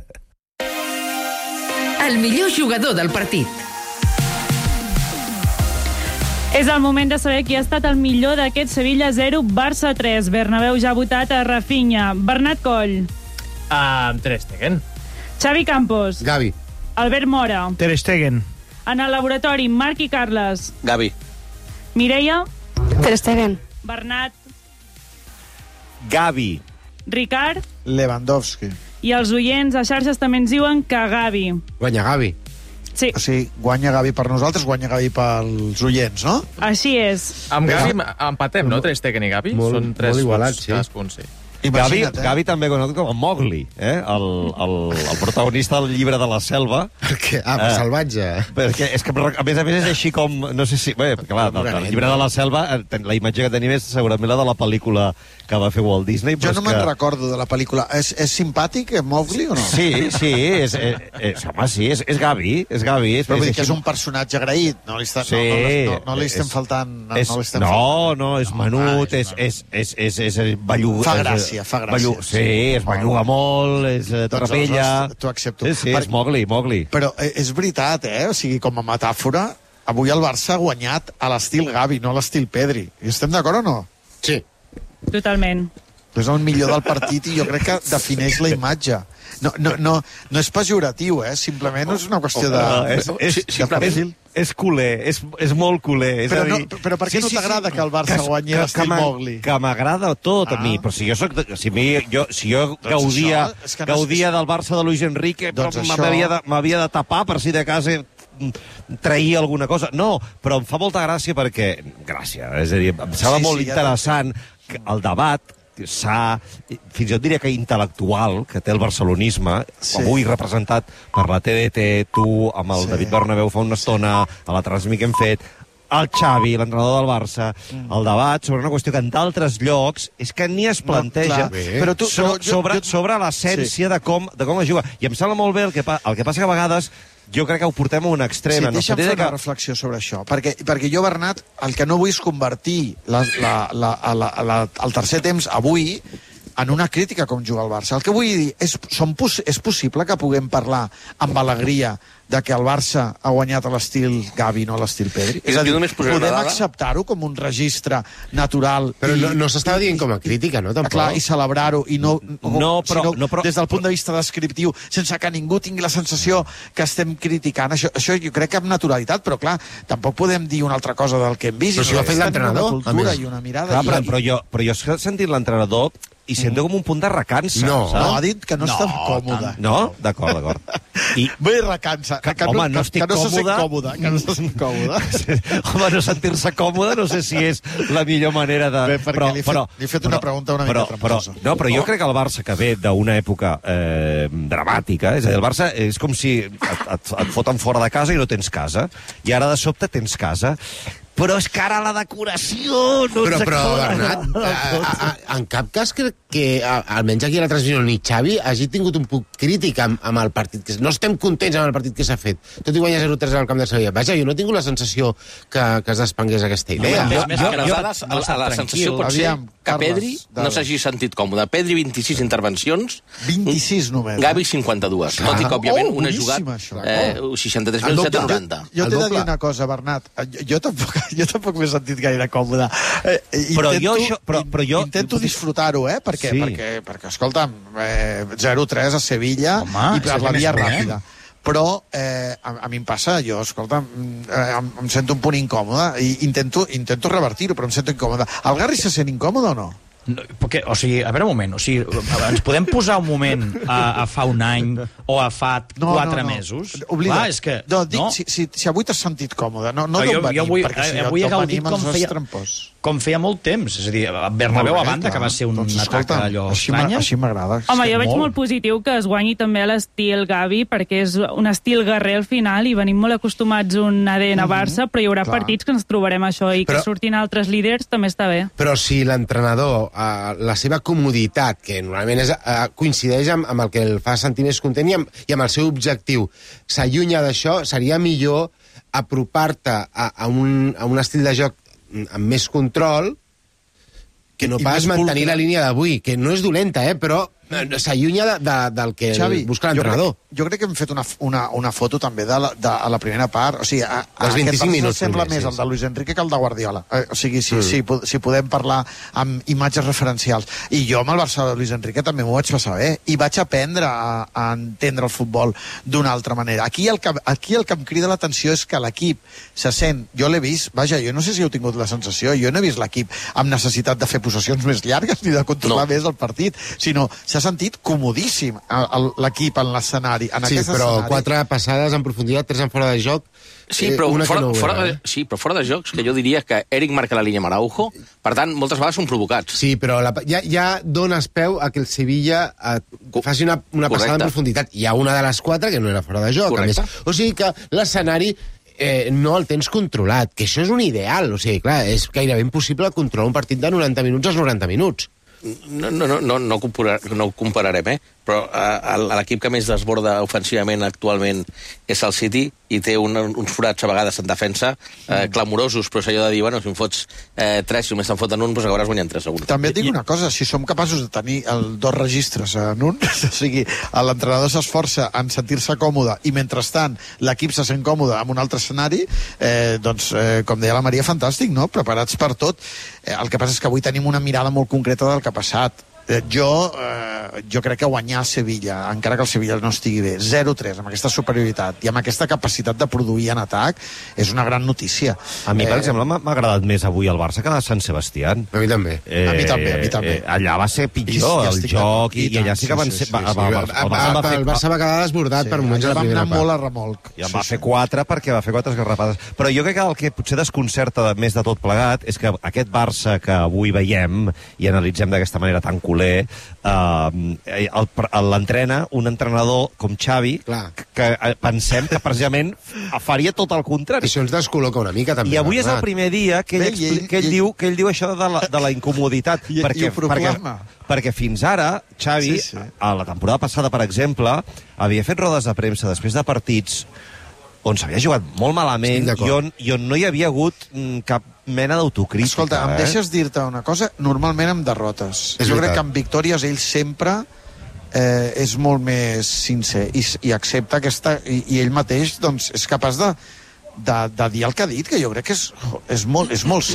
El millor jugador del partit. És el moment de saber qui ha estat el millor d'aquest Sevilla zero, Barça tres. Bernabéu ja ha votat a Rafinha. Bernat Coll. Amb uh, Ter Stegen. Xavi Campos. Gavi. Albert Mora. Ter Stegen. En el laboratori, Marc i Carles. Gavi. Mireia. Ter Stegen. Bernat. Gavi. Ricard. Lewandowski. I els oients a xarxes també ens diuen que Gavi. Guanya Gavi. Sí. O sigui, guanya Gavi per nosaltres, guanya Gavi pels oients, no? Així és. Amb Gavi empatem, no? Ter Stegen i Gavi? Molt, Són tres molt igualat, punts, sí. cadascun, sí. Gavi, eh? Gavi també conegut com a Mowgli, eh? el, el, el protagonista del llibre de la selva. Perquè, ah, per eh, salvatge. Perquè és que, a més a més, és així com... No sé si... Bé, perquè, clar, el, el llibre de la selva, la imatge que tenim és segurament la de la pel·lícula que va fer Walt Disney. Jo no me'n que... recordo de la pel·lícula. És, és simpàtic, Mowgli, o no? Sí, sí, és, és, és, home, sí, és, és Gavi, és Gavi. És, Però vull dir és, que és un personatge agraït, no li, està, sí, no, no, no, no li estem és, faltant... No, és, no, li estem no, faltant. no, és menut, és, és, és, és, és, és ballu... Fa gràcia, fa gràcia. Ballu, sí, es belluga molt, és eh, trapella... T'ho accepto. Sí, sí, per... és Mowgli, Mowgli. Però eh, és veritat, eh? O sigui, com a metàfora, avui el Barça ha guanyat a l'estil Gavi, no a l'estil Pedri. I estem d'acord o no? Sí. Totalment. És el millor del partit i jo crec que defineix la imatge. No, no, no, no és pejoratiu, eh? Simplement és una qüestió de... No, és, és, de és, és culer, és, és molt culer. És però, dir, no, però per què sí, no t'agrada sí, que el Barça que, guanyi l'estil Mowgli? Que m'agrada tot, ah. a mi. Però si jo, soc de, si, mi, jo, si jo doncs gaudia, això, no gaudia és... del Barça de Luis Enrique, doncs m'havia això... de, de tapar per si de casa trair alguna cosa. No, però em fa molta gràcia perquè... Gràcia, és a dir, em sembla sí, molt sí, interessant ja el debat s'ha, fins i tot diria que intel·lectual, que té el barcelonisme, sí. avui representat per la T D T, tu, amb el sí. David Bernabéu fa una estona, a la transmi que hem fet, el Xavi, l'entrenador del Barça, mm. el debat sobre una qüestió que en d'altres llocs és que ni es planteja no, però tu, so, però jo, sobre, jo... sobre l'essència sí. de, com, de com es juga. I em sembla molt bé el que, pa, el que passa que a vegades jo crec que ho portem a un extrem. Sí, deixa'm fer que... una reflexió sobre això, perquè, perquè jo, Bernat, el que no vull és convertir la, la, la, la, la, el tercer temps avui en una crítica com juga el Barça. El que vull dir és, som, és possible que puguem parlar amb alegria de que el Barça ha guanyat a l'estil Gavi, no a l'estil Pedri? És a dir, podem acceptar-ho com un registre natural. Però i, no, no s'estava dient com a crítica, no? Tampoc. Clar, i celebrar-ho, i no, no, però, sinó, no, però, des del punt de vista descriptiu, sense que ningú tingui la sensació que estem criticant. Això, això jo crec que amb naturalitat, però clar, tampoc podem dir una altra cosa del que hem vist. Però si ho ha fet l'entrenador. Una cultura i una mirada. Clar, però, però, jo, però jo he sentit l'entrenador i sento com un punt de recança. No, saps? no, ha dit que no, no està còmode. No? D'acord, d'acord. I... Vull recansa. Que, que, home, no, que, estic que no se sent còmode. còmode. Que no se sent còmode. Home, no sentir-se còmode no sé si és la millor manera de... Bé, perquè però, li, he fet, però, li he fet una però, pregunta una però, mica però, tramposa. no, però jo crec que el Barça, que ve d'una època eh, dramàtica, és a dir, el Barça és com si et, et, et foten fora de casa i no tens casa, i ara de sobte tens casa. Però és que ara la decoració no però, ens però, acola. Bernat, a, a, a, en cap cas crec que, a, almenys aquí a la transmissió, ni Xavi hagi tingut un punt crític amb, amb el partit. Que, no estem contents amb el partit que s'ha fet, tot i guanyar zero tres al camp de Sevilla. Vaja, jo no he tingut la sensació que, que es despengués aquesta idea. No, jo, jo, jo, jo, la, la, la sensació pot ser Aviam, que Carles, Pedri no dale. s'hagi sentit còmode. Pedri, vint-i-sis intervencions. vint-i-sis només. Gavi, cinquanta-dues. Tot i que, òbviament, Oh, un ha boníssim, jugat això. eh, seixanta-tres mil set-cents noranta. Jo t'he de dir una cosa, Bernat. Jo, jo tampoc, jo tampoc m'he sentit gaire còmode. Eh, Però intento, jo això- però- però jo- Intento disfrutar-ho, eh? Perquè, Sí. perquè, perquè escolta'm, eh, zero tres a Sevilla Home, i per això la és via més bé. ràpida. Però eh, a, a mi em passa, jo, escolta'm, eh, em, em sento un punt incòmode i intento, intento revertir-ho, però em sento incòmode. El Garri se sent incòmode o no? No, perquè, o sigui, a veure un moment, o sigui, ens podem posar un moment a, a fa un any o a fa No, quatre no, no. mesos? Oblida. Clar, és que... No, dic, no. Si, si, si avui t'has sentit còmode, no, no Ah, d'on jo- venim, jo vull- perquè si avui he d'on gaudit venim com ens feia- és trampós. Com feia molt temps, és a dir, Bernabéu Molt a bé, banda, clar. que va ser un Doncs, atac escolta, allò així m'a- estranya. així m'agrada. Home, jo veig molt. molt positiu que es guanyi també a l'estil Gavi, perquè és un estil guerrer al final i venim molt acostumats a un A D N Barça, però hi haurà clar. partits que ens trobarem això i que Però- surtin altres líders també està bé. Però si l'entrenador, eh, la seva comoditat, que normalment és, eh, coincideix amb, amb el que el fa sentir més content i amb, i amb el seu objectiu, s'allunya d'això, seria millor apropar-te a, a, un, a un estil de joc amb més control que no I pas més mantenir pulcre. la línia d'avui, que no és dolenta, eh, però eh, s'allunya de, de, del que Xavi, busca jo l'entrenador. crec, jo crec que hem fet una, una, una foto també de la, de, a la primera part. O sigui, a, a Dels vint-i-cinc aquest Barça minuts sembla primers, més sí, el de Luis Enrique que el de Guardiola. Eh, o sigui, si, Mm. si, po- si podem parlar amb imatges referencials. I jo amb el Barça de Luis Enrique també m'ho vaig passar bé. I vaig aprendre a, a entendre el futbol d'una altra manera. Aquí el, que, aquí el que em crida l'atenció és que l'equip se sent... Jo l'he vist, vaja, jo no sé si heu tingut la sensació, jo no he vist l'equip amb necessitat de fer possessions més llargues ni de controlar no. més el partit, sinó s'ha sentit comodíssim el- el- l'equip en l'escenari. En Sí, aquest però escenari. quatre passades en profunditat, tres en fora de joc. Sí, eh, però, una que fora, no ho fora, era, de, eh? sí, però fora de jocs, que jo diria que Eric marca la línia amb Araujo, per tant, moltes vegades són provocats. Sí, però la, ja, ja dones peu a que el Sevilla eh, faci una, una passada en Correcte. profunditat. Hi ha una de les quatre que no era fora de joc. A Correcte. més. O sigui que l'escenari eh, no el tens controlat, que això és un ideal. O sigui, clar, és gairebé impossible controlar un partit de noranta minuts als noranta minuts. No, no, no, no, no, comparar, no ho compararem, eh? però eh, l'equip que més desborda ofensivament actualment és el City i té un, uns forats a vegades en defensa eh, clamorosos, però és allò de dir, bueno, si em fots eh, tres, si només te'n foten un, doncs acabaràs guanyant tres segons. També et dic una cosa, si som capaços de tenir el, dos registres en un, o sigui, l'entrenador s'esforça en sentir-se còmode i mentrestant l'equip se sent còmode en un altre escenari, eh, doncs, eh, com deia la Maria, fantàstic, no? Preparats per tot. Eh, el que passa és que avui tenim una mirada molt concreta del que ha passat. Eh, jo, eh, jo crec que guanyar a Sevilla, encara que el Sevilla no estigui bé, zero tres, amb aquesta superioritat i amb aquesta capacitat de produir en atac, és una gran notícia. A mi, per Eh, exemple, m'ha m'ha agradat més avui el Barça que a Sant Sebastián. A mi també. Eh, A mi també, a mi també. Eh, allà va ser pitjor I- i el estic joc d'acord. i, I i allà tant, sí que van sí, ser... sí, va- sí, va- sí. va- El, el Barça en va fer- el Barça va quedar desbordat Sí, per moments a la vam primera anar part. molt a remolc. I en va fer quatre perquè va fer quatre esgarrapades. Però jo crec que el que potser desconcerta de- més de tot plegat és que aquest Barça que avui veiem i analitzem d'aquesta manera tan culer, eh, el- l'entrena un entrenador com Xavi, Clar. que, que eh, pensem que precisament faria tot el contrari. Això ens descol·loca una mica, també. I avui és el Bernat. primer dia que ell, Bé, i expli- ell- que ell, i ell- diu, que ell diu això de la, de la incomoditat. I- i perquè, ho proclama. perquè, perquè fins ara, Xavi, Sí, sí. a la temporada passada, per exemple, havia fet rodes de premsa després de partits on s'havia jugat molt malament Estic i d'acord. on, i on no hi havia hagut mm, cap mena d'autocrítica. Escolta, em eh? deixes dir-te una cosa? Normalment amb derrotes. És jo crec veritat. que amb victòries ell sempre eh, és molt més sincer i, i accepta aquesta... I, i ell mateix doncs, és capaç de, de, de dir el que ha dit, que jo crec que és, és, molt, és molt sa.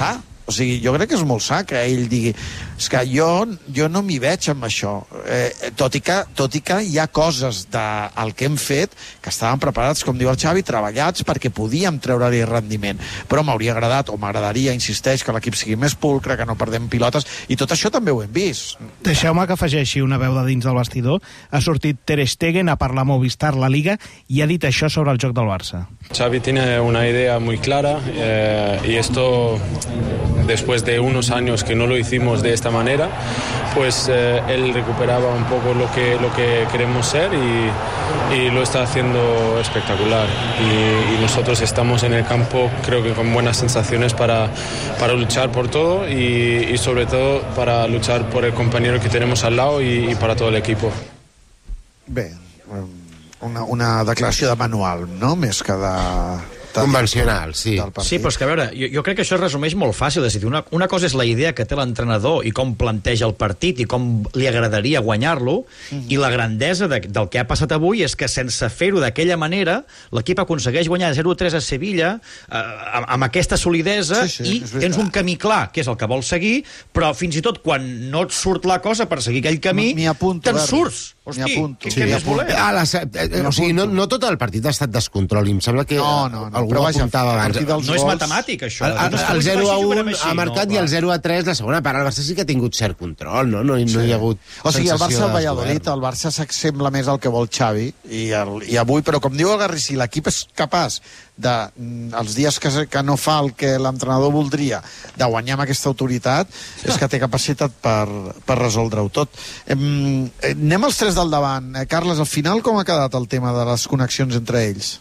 O sigui, jo crec que és molt sa que ell digui és que jo, jo no m'hi veig amb això. Eh, tot, i que, tot i que hi ha coses del que hem fet que estaven preparats, com diu el Xavi, treballats perquè podíem treure-li rendiment. Però m'hauria agradat, o m'agradaria, insisteix, que l'equip sigui més pulcre, que no perdem pilotes, i tot això també ho hem vist. Deixeu-me que afegeixi una veu de dins del vestidor. Ha sortit Ter Stegen a parlar a Movistar la Liga i ha dit això sobre el joc del Barça. Xavi tiene una idea muy clara eh, y esto después de unos años que no lo hicimos de esta manera, pues eh, él recuperaba un poco lo que, lo que queremos ser y, y lo está haciendo espectacular y, y nosotros estamos en el campo creo que con buenas sensaciones para, para luchar por todo y, y sobre todo para luchar por el compañero que tenemos al lado y, y para todo el equipo. Bé, una, una declaració de manual, no? Més que de... Convencional, sí. Sí, però és que, a veure, jo, jo crec que això es resumeix molt fàcil. És a dir, una, una cosa és la idea que té l'entrenador i com planteja el partit i com li agradaria guanyar-lo, mm-hmm. i la grandesa de, del que ha passat avui és que sense fer-ho d'aquella manera l'equip aconsegueix guanyar zero a tres a Sevilla eh, amb, amb aquesta solidesa, sí, sí, i tens un camí clar, que és el que vols seguir, però fins i tot quan no et surt la cosa per seguir aquell camí, te'n surts. Hosti, què, què més voler? Ah, la, eh, o sigui, no, no tot el partit ha estat descontrol, i em sembla que no, no, no, algú ho apuntava abans. No és matemàtic, això. El, el, el zero a un ha marcat no, i el zero a tres la segona part. El Barça sí que ha tingut cert control, no? No, no sí. hi ha hagut o sigui, el Barça al Valladolid, el Barça s'assembla més al que vol Xavi, i, el, i avui, però com diu el Garri, si l'equip és capaç de, els dies que, que no fa el que l'entrenador voldria, de guanyar amb aquesta autoritat, és que té capacitat per, per resoldre-ho tot. Em, anem als tres del davant. Eh, Carles, al final com ha quedat el tema de les connexions entre ells?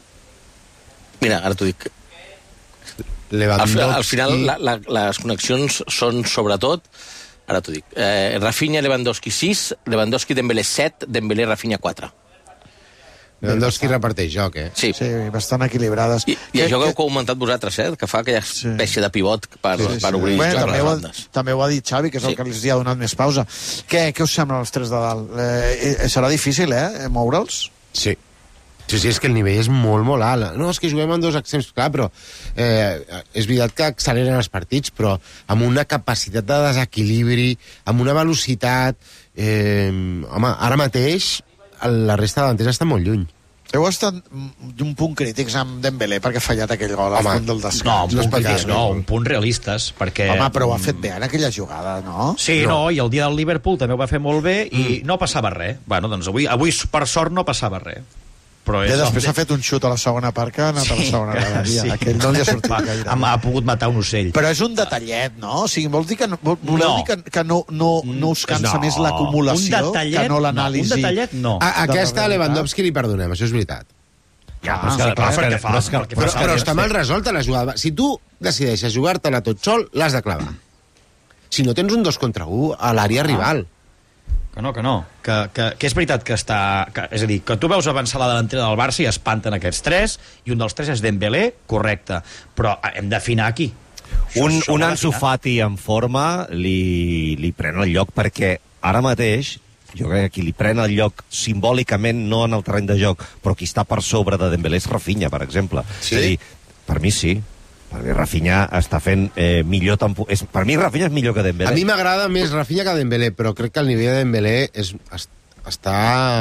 Mira, ara t'ho dic. Al, al final la, la, les connexions són sobretot, ara t'ho dic, eh, Rafinha, Lewandowski sis, Lewandowski, Dembélé set, Dembélé, Rafinha quatre. Lewandowski reparteix joc, eh? Sí. Sí, bastant equilibrades. I, i això que heu comentat vosaltres, eh? Que fa aquella espècie sí. de pivot per, sí, sí, per obrir sí. Bé, joc també, a les ho, bandes. també ho ha dit Xavi, que és sí. el que els ha donat més pausa. Què, què us sembla els tres de dalt? Eh, serà difícil, eh, moure'ls? Sí. Sí, sí, és que el nivell és molt, molt alt. No, és que juguem amb dos extrems, clar, però eh, és veritat que acceleren els partits, però amb una capacitat de desequilibri, amb una velocitat... Eh, home, ara mateix la resta de davanters està molt lluny. Heu estat d'un punt crítics amb Dembélé perquè ha fallat aquell gol al punt del descans. No, un punt, crítics, no, un punt realistes, perquè... Home, però ho ha fet bé en aquella jugada, no? Sí, no, no i el dia del Liverpool també ho va fer molt bé i mm. no passava res. Bueno, doncs avui, avui per sort no passava res. Però és... després s'ha fet un xut a la segona part que ha anat sí, a la segona graderia. Sí. Aquell no li ha sortit gaire. Ha, ha pogut matar un ocell. Però és un detallet, no? O sigui, vols dir que no, voleu no. dir que, que no, no, no us cansa no. més l'acumulació que no l'anàlisi? No, un detallet no. A, aquesta a Lewandowski li perdonem, això és veritat. Ja, ah, però, clar, perquè fa, no, perquè però, però està mal resolta la jugada. Si tu decideixes jugar-te-la tot sol, l'has de clavar. Si no tens un dos contra u a l'àrea ah. rival. Que no, que no. Que, que, que és veritat que està... Que, és a dir, que tu veus avançar la delantera del Barça i espanten aquests tres, i un dels tres és Dembélé, correcte. Però hem d'afinar aquí. Un, un Ansu Fati en forma li, li pren el lloc perquè ara mateix jo crec que qui li pren el lloc simbòlicament, no en el terreny de joc, però qui està per sobre de Dembélé és Rafinha, per exemple. Sí? És a dir, per mi sí. Per mi Rafinha està fent eh, millor tempo... És, per mi Rafinha és millor que Dembélé. A mi m'agrada més Rafinha que Dembélé, però crec que el nivell de Dembélé és, es, està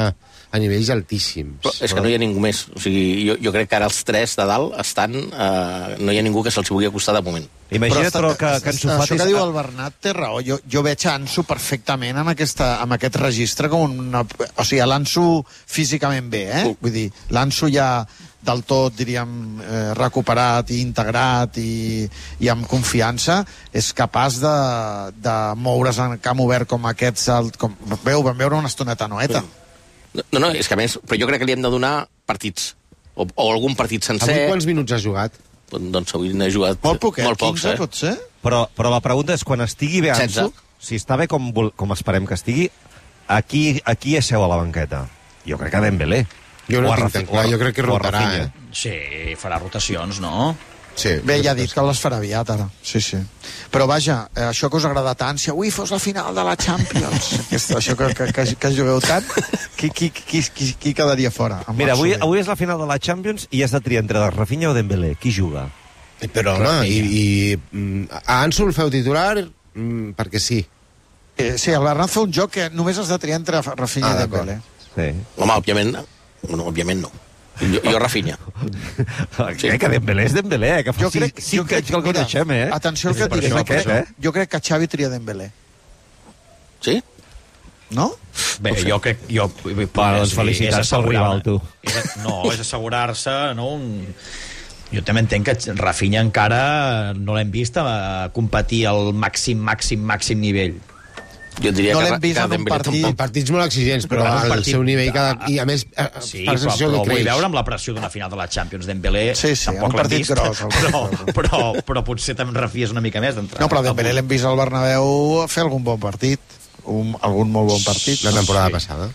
a nivells altíssims. Però és que no hi ha ningú més. O sigui, jo, jo crec que ara els tres de dalt estan... Eh, no hi ha ningú que se'ls pugui acostar de moment. Imagina't, però, però que, que Ansu Fati... Això que diu el Bernat té raó. Jo, jo veig a Ansu perfectament en, aquesta, en aquest registre com una... O sigui, l'Ansu físicament bé, eh? Vull dir, l'Ansu ja... del tot, diríem, eh, recuperat i integrat i, i amb confiança, és capaç de, de moure's en camp obert com aquests... El, com, veu, vam veure una estoneta noeta. No, no, és que a més, però jo crec que li hem de donar partits, o, o algun partit sencer. Avui quants minuts has jugat? Doncs avui n'he jugat molt poquet, molt pocs, quinze, eh? pot ser? Però, però la pregunta és, quan estigui bé Ansu, si està bé com, com esperem que estigui, aquí, aquí és seu a la banqueta. Jo crec que Dembélé. Jo no tinc tan clar, jo crec que rotarà, eh? Sí, farà rotacions, no? Sí. Bé, ja ha dit que les farà aviat, ara. Sí, sí. Però vaja, eh, això que us agrada tant, si avui fos la final de la Champions, Aquesta, això que, que, que, que jugueu tant, qui, qui, qui, qui, qui quedaria fora? Mira, avui, avui és la final de la Champions i has de triar entre Rafinha o Dembélé. Qui juga? Però, home, i, i a Ansu el feu titular mm, perquè sí. Eh, sí, el Bernat fa un joc que només has de triar entre Rafinha ah, i Dembélé. Sí. Home, òbviament, no, òbviament no. Jo, jo Rafinha. Sí. Eh, que Dembélé és Dembélé, eh? Que fa jo crec, cinc jo crec, que el coneixem, eh? Atenció al que et diré. Jo, crec, eh? jo crec que Xavi tria Dembélé. Sí? No? Bé, jo crec... Jo, bueno, doncs felicitats pel rival, tu. És, no, és assegurar-se, no? Un... Jo també entenc que Rafinha encara no l'hem vist a competir al màxim, màxim, màxim nivell. Jo diria no que, l'hem vist que en un partit. Tampoc. Partits molt exigents, però, però al partit, seu nivell cada... I a més, sí, però, però vull veure amb la pressió d'una final de la Champions Dembélé, sí, sí, tampoc l'hem vist, gros, però, però, però potser també refies una mica més d'entrar. No, però Dembélé l'hem vist al Bernabéu fer algun bon partit, un, algun molt bon partit. La temporada sí. passada.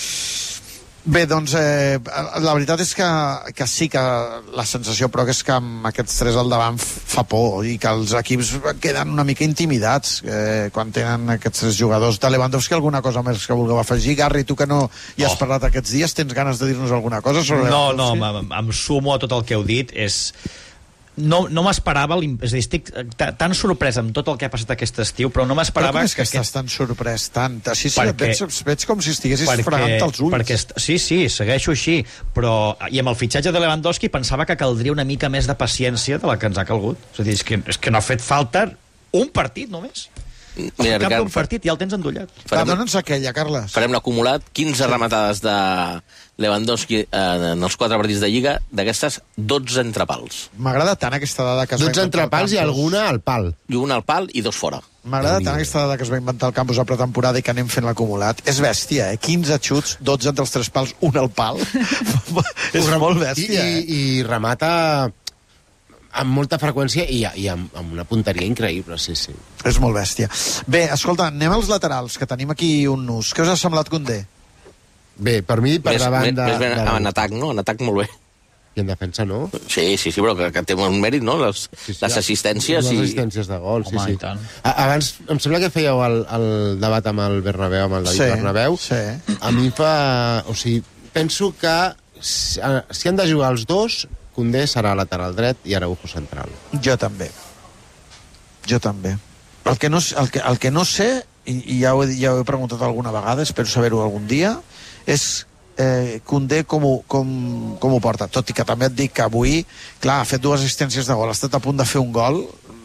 Bé, doncs, eh, la veritat és que, que sí que la sensació, però que és que amb aquests tres al davant fa por i que els equips queden una mica intimidats eh, quan tenen aquests tres jugadors. De Lewandowski, alguna cosa més que vulgueu afegir? Garri, tu que no hi has oh. parlat aquests dies, tens ganes de dir-nos alguna cosa sobre No, Lewandowski? no, em, em sumo a tot el que heu dit. És... No, no m'esperava, és a dir, estic tan sorprès amb tot el que ha passat aquest estiu, però no m'esperava... Però com és que, que estàs aquest... tan sorprès tant? Així sí, perquè... et veig, veig com si estiguessis perquè... fregant els ulls. Perquè... Sí, sí, segueixo així, però... I amb el fitxatge de Lewandowski pensava que caldria una mica més de paciència de la que ens ha calgut. És a dir, és que, és que no ha fet falta un partit, només. Mira, cap d'un partit, ja el tens endollat. Va, dona'ns aquella, Carles. Farem l'acumulat, quinze sí. rematades de Lewandowski en els quatre partits de Lliga, d'aquestes dotze entre pals. M'agrada tant aquesta dada que es dotze entre pals i alguna al pal. I una al pal i dos fora. M'agrada tant aquesta dada que es va inventar el campus a pretemporada i que anem fent l'acumulat. És bèstia, eh? quinze xuts, dotze entre els tres pals, un al pal. És molt bèstia, I, eh? I, i remata amb molta freqüència i, i amb, amb una punteria increïble, sí, sí. És molt bèstia. Bé, escolta, anem als laterals, que tenim aquí un nus. Què us ha semblat Koundé? Bé, per mi, per més, davant més, de... Més ben de... en atac, no? En atac molt bé. I en defensa, no? Sí, sí, sí, però que, que té un mèrit, no? Les, sí, sí, les assistències les i... Les assistències de gol, Home, sí, sí. Abans, em sembla que fèieu el, el debat amb el Bernabéu, amb el David sí, Bernabéu. Sí. A mi fa... O sigui, penso que si, si han de jugar els dos, Koundé serà lateral dret i Araujo central. Jo també. Jo també. El que no, el que, el que no sé, i, i ja, ho he, ja ho he preguntat alguna vegada, espero saber-ho algun dia, és eh, Koundé com ho, com, com ho porta. Tot i que també et dic que avui, clar, ha fet dues assistències de gol, ha estat a punt de fer un gol,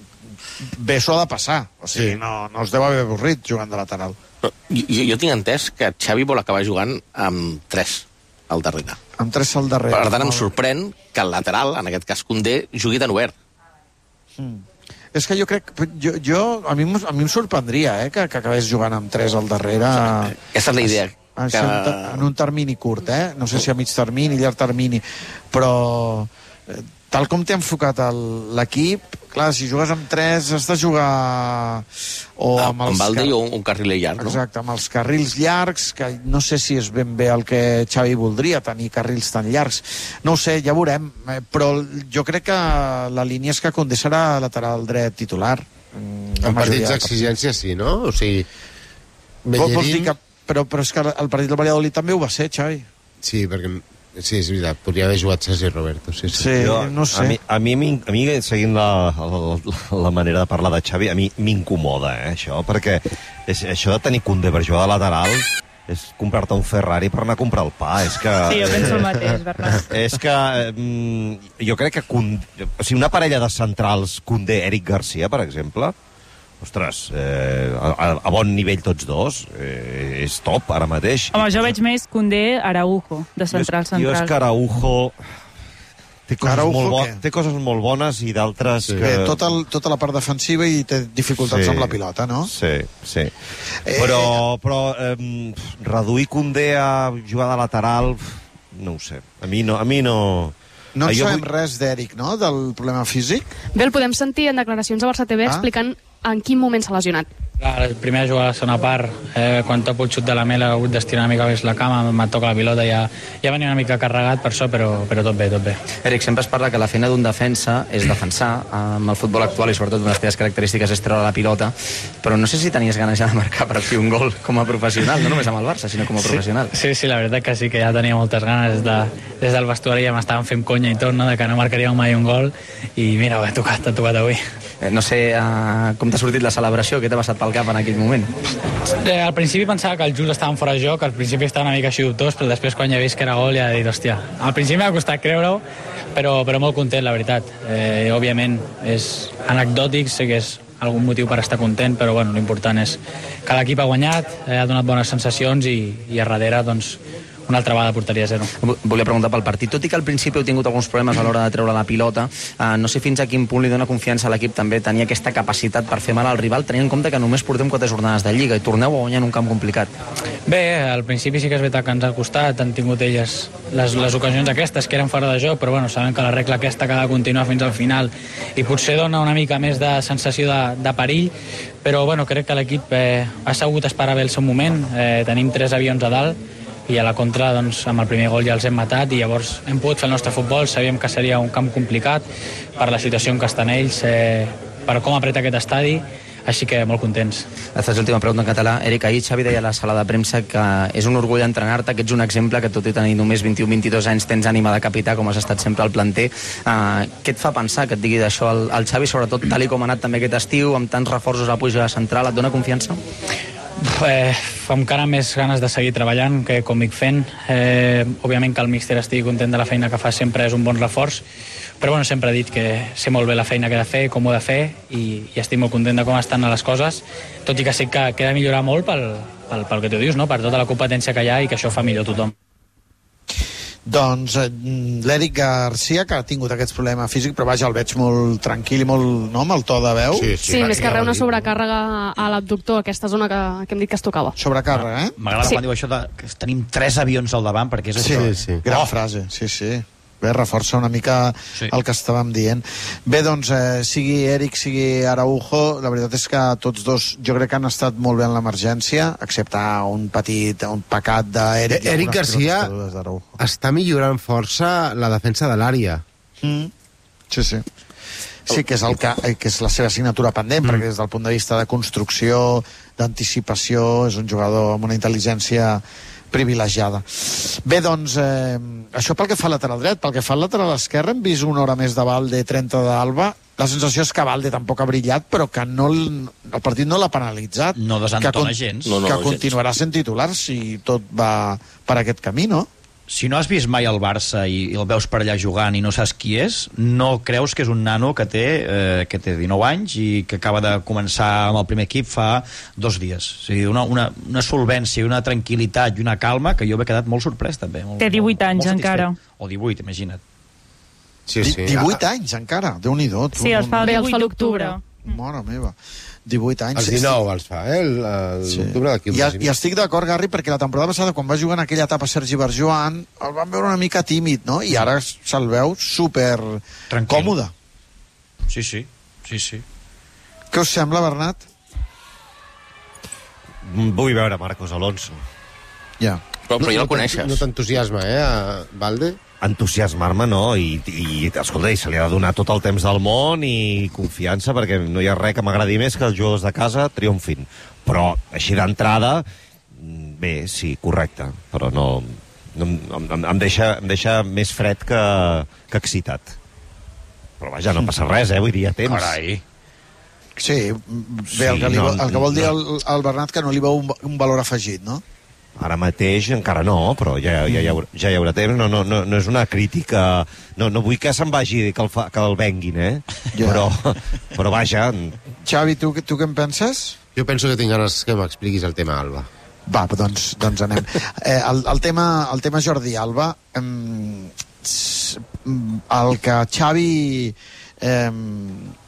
bé s'ho ha de passar. O sigui, sí. no, no es deu haver avorrit jugant de lateral. Però, jo, jo tinc entès que Xavi vol acabar jugant amb tres al darrere. Amb tres al darrere. Per tant, em sorprèn que el lateral, en aquest cas Koundé, jugui tan obert. Mm. És que jo crec... Jo, jo, a, mi, a mi em sorprendria eh, que, que acabés jugant amb tres al darrere. Aquesta és la idea. Que... En un termini curt, eh? No sé si a mig termini, llarg termini, però tal com t'he enfocat l'equip, clar, si jugues amb tres has de jugar o amb els... Amb Balde car... o un, un carril llarg, no? Exacte, amb els carrils llargs, que no sé si és ben bé el que Xavi voldria, tenir carrils tan llargs. No ho sé, ja veurem, però jo crec que la línia és que Koundé serà lateral dret titular. En partits d'exigència sí, no? O sigui... Bellerín... Vols dir que... Però, però és que el partit del Valladolid també ho va ser, Xavi. Sí, perquè... Sí, és veritat, podria haver jugat Sergi Roberto. Sí, sí. sí jo, no sé. A mi, a mi, a mi seguint la, la, la manera de parlar de Xavi, a mi m'incomoda, eh, això, perquè és, això de tenir Koundé per jugar de lateral és comprar-te un Ferrari per anar a comprar el pa. És que, sí, jo penso el mateix, Bernat. És que mm, jo crec que Koundé, o sigui, una parella de centrals, Koundé-Eric Garcia, per exemple, ostres, eh, a, a bon nivell tots dos, eh, és top ara mateix. Home, jo veig més Koundé Araujo, de central central. Jo és que Araujo té coses, Araujo, molt, bo té coses molt bones i d'altres sí. que... Bé, tota, el, tota la part defensiva i té dificultats sí. amb la pilota, no? Sí, sí. Eh... Però, però eh, reduir Koundé a jugar de lateral, no ho sé. A mi no... A mi no... No en sabem vull... res d'Eric, no?, del problema físic? Bé, el podem sentir en declaracions a Barça T V ah. explicant en quin moment s'ha lesionat. La primera jugada a la segona part, eh, quan topo el xut de la Mela, he hagut d'estirar una mica més la cama, m'ha tocat la pilota, ja, ja venia una mica carregat per això, però, però tot bé, tot bé. Eric, sempre es parla que la feina d'un defensa és defensar. Amb el futbol actual i sobretot una de les teves característiques és treure la pilota, però no sé si tenies ganes ja de marcar per fi un gol com a professional, no només amb el Barça, sinó com a professional. Sí, sí, la veritat que sí, que ja tenia moltes ganes. Des, de, des del vestuari ja m'estaven fent conya i tot, no? De que no marcaríem mai un gol, i mira, ho he tocat, t'ha tocat avui. Eh, no sé uh, com t'ha sortit la celebració, què t'ha passat pel cap en aquell moment? Eh, al principi pensava que els Jules estaven fora de joc, al principi estava una mica així dubtós, però després quan ja he vist que era gol ja he dit, hòstia, al principi m'ha costat creure-ho, però, però molt content, la veritat. Eh, òbviament és anecdòtic, sé que és algun motiu per estar content, però bueno, l'important és que l'equip ha guanyat, eh, ha donat bones sensacions i, i a darrere, doncs, una altra vegada porteria zero. Volia preguntar pel partit. Tot i que al principi heu tingut alguns problemes a l'hora de treure la pilota, eh, no sé fins a quin punt li dona confiança a l'equip també tenir aquesta capacitat per fer mal al rival, tenint en compte que només portem quatre jornades de Lliga i torneu a guanyar en un camp complicat. Bé, al principi sí que és veritat que ens ha costat, han tingut elles les, les ocasions aquestes que eren fora de joc, però bueno, sabem que la regla aquesta que ha de continuar fins al final i potser dona una mica més de sensació de, de perill, però bueno, crec que l'equip eh, ha sabut esperar bé el seu moment, eh, tenim tres avions a dalt, i a la contra, doncs, amb el primer gol ja els hem matat i llavors hem pogut fer el nostre futbol. Sabíem que seria un camp complicat per la situació en què estan ells, eh, per com apreta aquest estadi, així que molt contents. Aquesta última pregunta en català. Eric, ahir Xavi deia a la sala de premsa que és un orgull entrenar-te, que ets un exemple, que tot i tenir només vint-i-un vint-i-dos anys tens ànima de capità, com has estat sempre al planter. Uh, què et fa pensar que et digui d'això el, el Xavi, sobretot tal i com ha anat també aquest estiu, amb tants reforços a puja central, et dona confiança? Eh, encara més ganes de seguir treballant que com dic fent. Eh, òbviament que el míster estigui content de la feina que fa sempre és un bon reforç, però bueno, sempre he dit que sé molt bé la feina que he de fer, com ho he de fer, i, i estic molt content de com estan les coses, tot i que sé que, que he de millorar molt pel, pel, pel que tu dius, no? Per tota la competència que hi ha i que això fa millor tothom. Doncs eh, l'Eric Garcia, que ha tingut aquest problema físic, però vaja, el veig molt tranquil i molt, no, amb el to de veu. Sí, sí, sí més que res una sobrecàrrega a l'abductor, aquesta zona que, que hem dit que es tocava. Sobrecàrrega, eh? M'agrada sí. Quan diu això de que tenim tres avions al davant, perquè és sí, això. Sí, sí. Gran oh. frase, sí, sí. Bé, reforça una mica sí. el que estàvem dient. Bé, doncs, eh, sigui Eric, sigui Araujo, la veritat és que tots dos jo crec que han estat molt bé en l'emergència, excepte un petit, un pecat d'Eric. Eric Garcia està millorant força la defensa de l'àrea. Mm. Sí, sí. Sí, que és, el que, que és la seva assignatura pendent, mm. perquè des del punt de vista de construcció, d'anticipació, és un jugador amb una intel·ligència privilegiada. Bé, doncs, eh, això pel que fa al lateral dret. Pel que fa al lateral esquerre, hem vist una hora més de Valde, trenta d'Alba. La sensació és que Valde tampoc ha brillat, però que no el, el partit no l'ha penalitzat. No desentona que, gens. No, no, que gens. Continuarà sent titular si tot va per aquest camí, no? Si no has vist mai el Barça i, i el veus per allà jugant i no saps qui és, no creus que és un nano que té, eh, que té dinou anys i que acaba de començar amb el primer equip fa dos dies. O sigui, una, una, una solvència, una tranquil·litat i una calma que jo m'he quedat molt sorprès també. Molt, té divuit anys molt, molt encara. O divuit, imagina't. Sí, sí. divuit anys encara, Déu-n'hi-do. Sí, els fa el divuit d'octubre. Mare meva. divuit anys. Els dinou els fa, eh? L'octubre d'aquí. I, I estic d'acord, Garri, perquè la temporada passada, quan va jugar en aquella etapa Sergi Barjuan, el van veure una mica tímid, no? I ara se'l veu super tranquil. Còmode. Sí, sí, sí, sí. Què us sembla, Bernat? Vull veure Marcos Alonso. Ja. Però, però no, ja el coneixes. No t'entusiasma, eh, a Valde? Entusiasmar-me, no, i, i escolta, i se li ha de donar tot el temps del món i confiança, perquè no hi ha res que m'agradi més que els jugadors de casa triomfin. Però, així d'entrada, bé, sí, correcte, però no, no em, em, deixa, em deixa més fred que, que excitat. Però vaja, no passa res, eh, vull dir, a temps. Carai. Sí, bé, el que, li, el que vol dir el, el Bernat que no li veu un, un valor afegit, no? Ara mateix encara no, però ja, ja, ja, haurà, ja hi haurà temps. No, no, no, no és una crítica... No, no vull que se'n vagi, que el, fa, que el venguin, eh? Ja. Però, però vaja... Xavi, tu, tu què en penses? Jo penso que tinc ganes que m'expliquis el tema Alba. Va, doncs, doncs anem. Eh, el, el, tema, el tema Jordi Alba, eh, el que Xavi... Eh,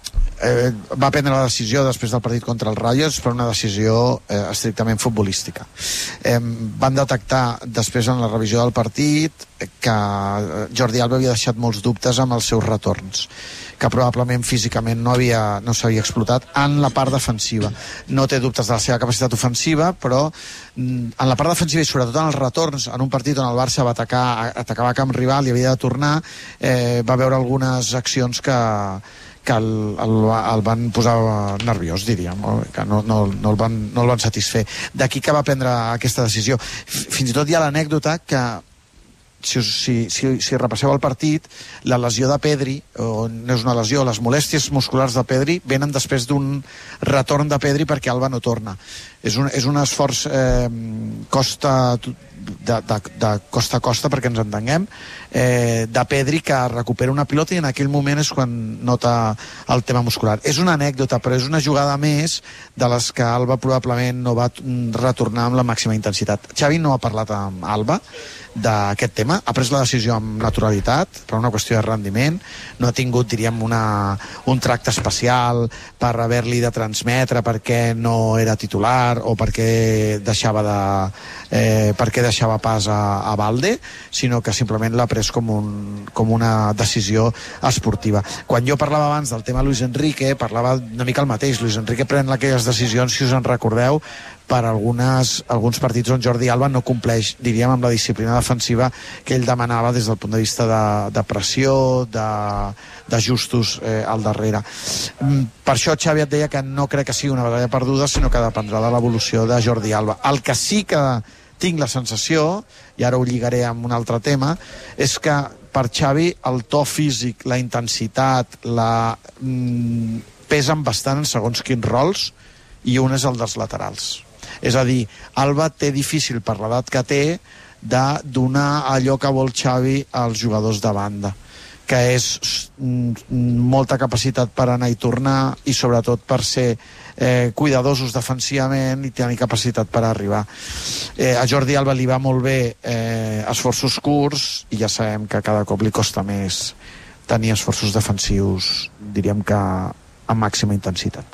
eh, va prendre la decisió després del partit contra els Rayos per una decisió eh, estrictament futbolística. Eh, van detectar després en la revisió del partit que Jordi Alba havia deixat molts dubtes amb els seus retorns, que probablement físicament no havia, no s'havia explotat en la part defensiva. No té dubtes de la seva capacitat ofensiva, però en la part defensiva i sobretot en els retorns, en un partit on el Barça va atacar, atacava a camp rival i havia de tornar, eh, va veure algunes accions que que el, el, el van posar nerviós, diríem, que no, no, no, el van, no el van satisfer. D'aquí que va prendre aquesta decisió. Fins i tot hi ha l'anècdota que si, si, si, si repasseu el partit, la lesió de Pedri, o no és una lesió, les molèsties musculars de Pedri venen després d'un retorn de Pedri perquè Alba no torna. És un, és un esforç eh, costa de, de, de costa a costa, perquè ens entenguem, eh, de Pedri, que recupera una pilota i en aquell moment és quan nota el tema muscular. És una anècdota, però és una jugada més de les que Alba probablement no va retornar amb la màxima intensitat. Xavi no ha parlat amb Alba d'aquest tema, ha pres la decisió amb naturalitat per una qüestió de rendiment, no ha tingut, diríem, una, un tracte especial per haver-li de transmetre perquè no era titular o perquè deixava de eh, perquè deixava pas a, a Valde, sinó que simplement l'ha pres com, un, com una decisió esportiva. Quan jo parlava abans del tema Luis Enrique, parlava una mica el mateix. Luis Enrique pren aquelles decisions, si us en recordeu, per algunes, alguns partits on Jordi Alba no compleix, diríem, amb la disciplina defensiva que ell demanava des del punt de vista de, de pressió, d'ajustos eh, al darrere. Per això Xavi et deia que no crec que sigui una batalla perduda, sinó que dependrà de l'evolució de Jordi Alba. El que sí que tinc la sensació, i ara ho lligaré amb un altre tema, és que per Xavi el to físic, la intensitat, la, mm, pesen bastant en segons quins rols, i un és el dels laterals. És a dir, Alba té difícil, per l'edat que té, de donar allò que vol Xavi als jugadors de banda, que és molta capacitat per anar i tornar i sobretot per ser eh, cuidadosos defensivament i tenir capacitat per arribar. Eh, a Jordi Alba li va molt bé eh, esforços curts i ja sabem que cada cop li costa més tenir esforços defensius, diríem que amb màxima intensitat.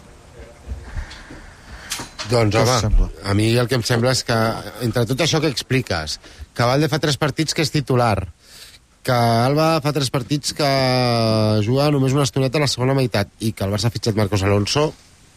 Doncs, home, a mi el que em sembla és que, entre tot això que expliques, que Valde fa tres partits que és titular, que Alba fa tres partits que juga només una estoneta a la segona meitat, i que el Barça ha fitxat Marcos Alonso,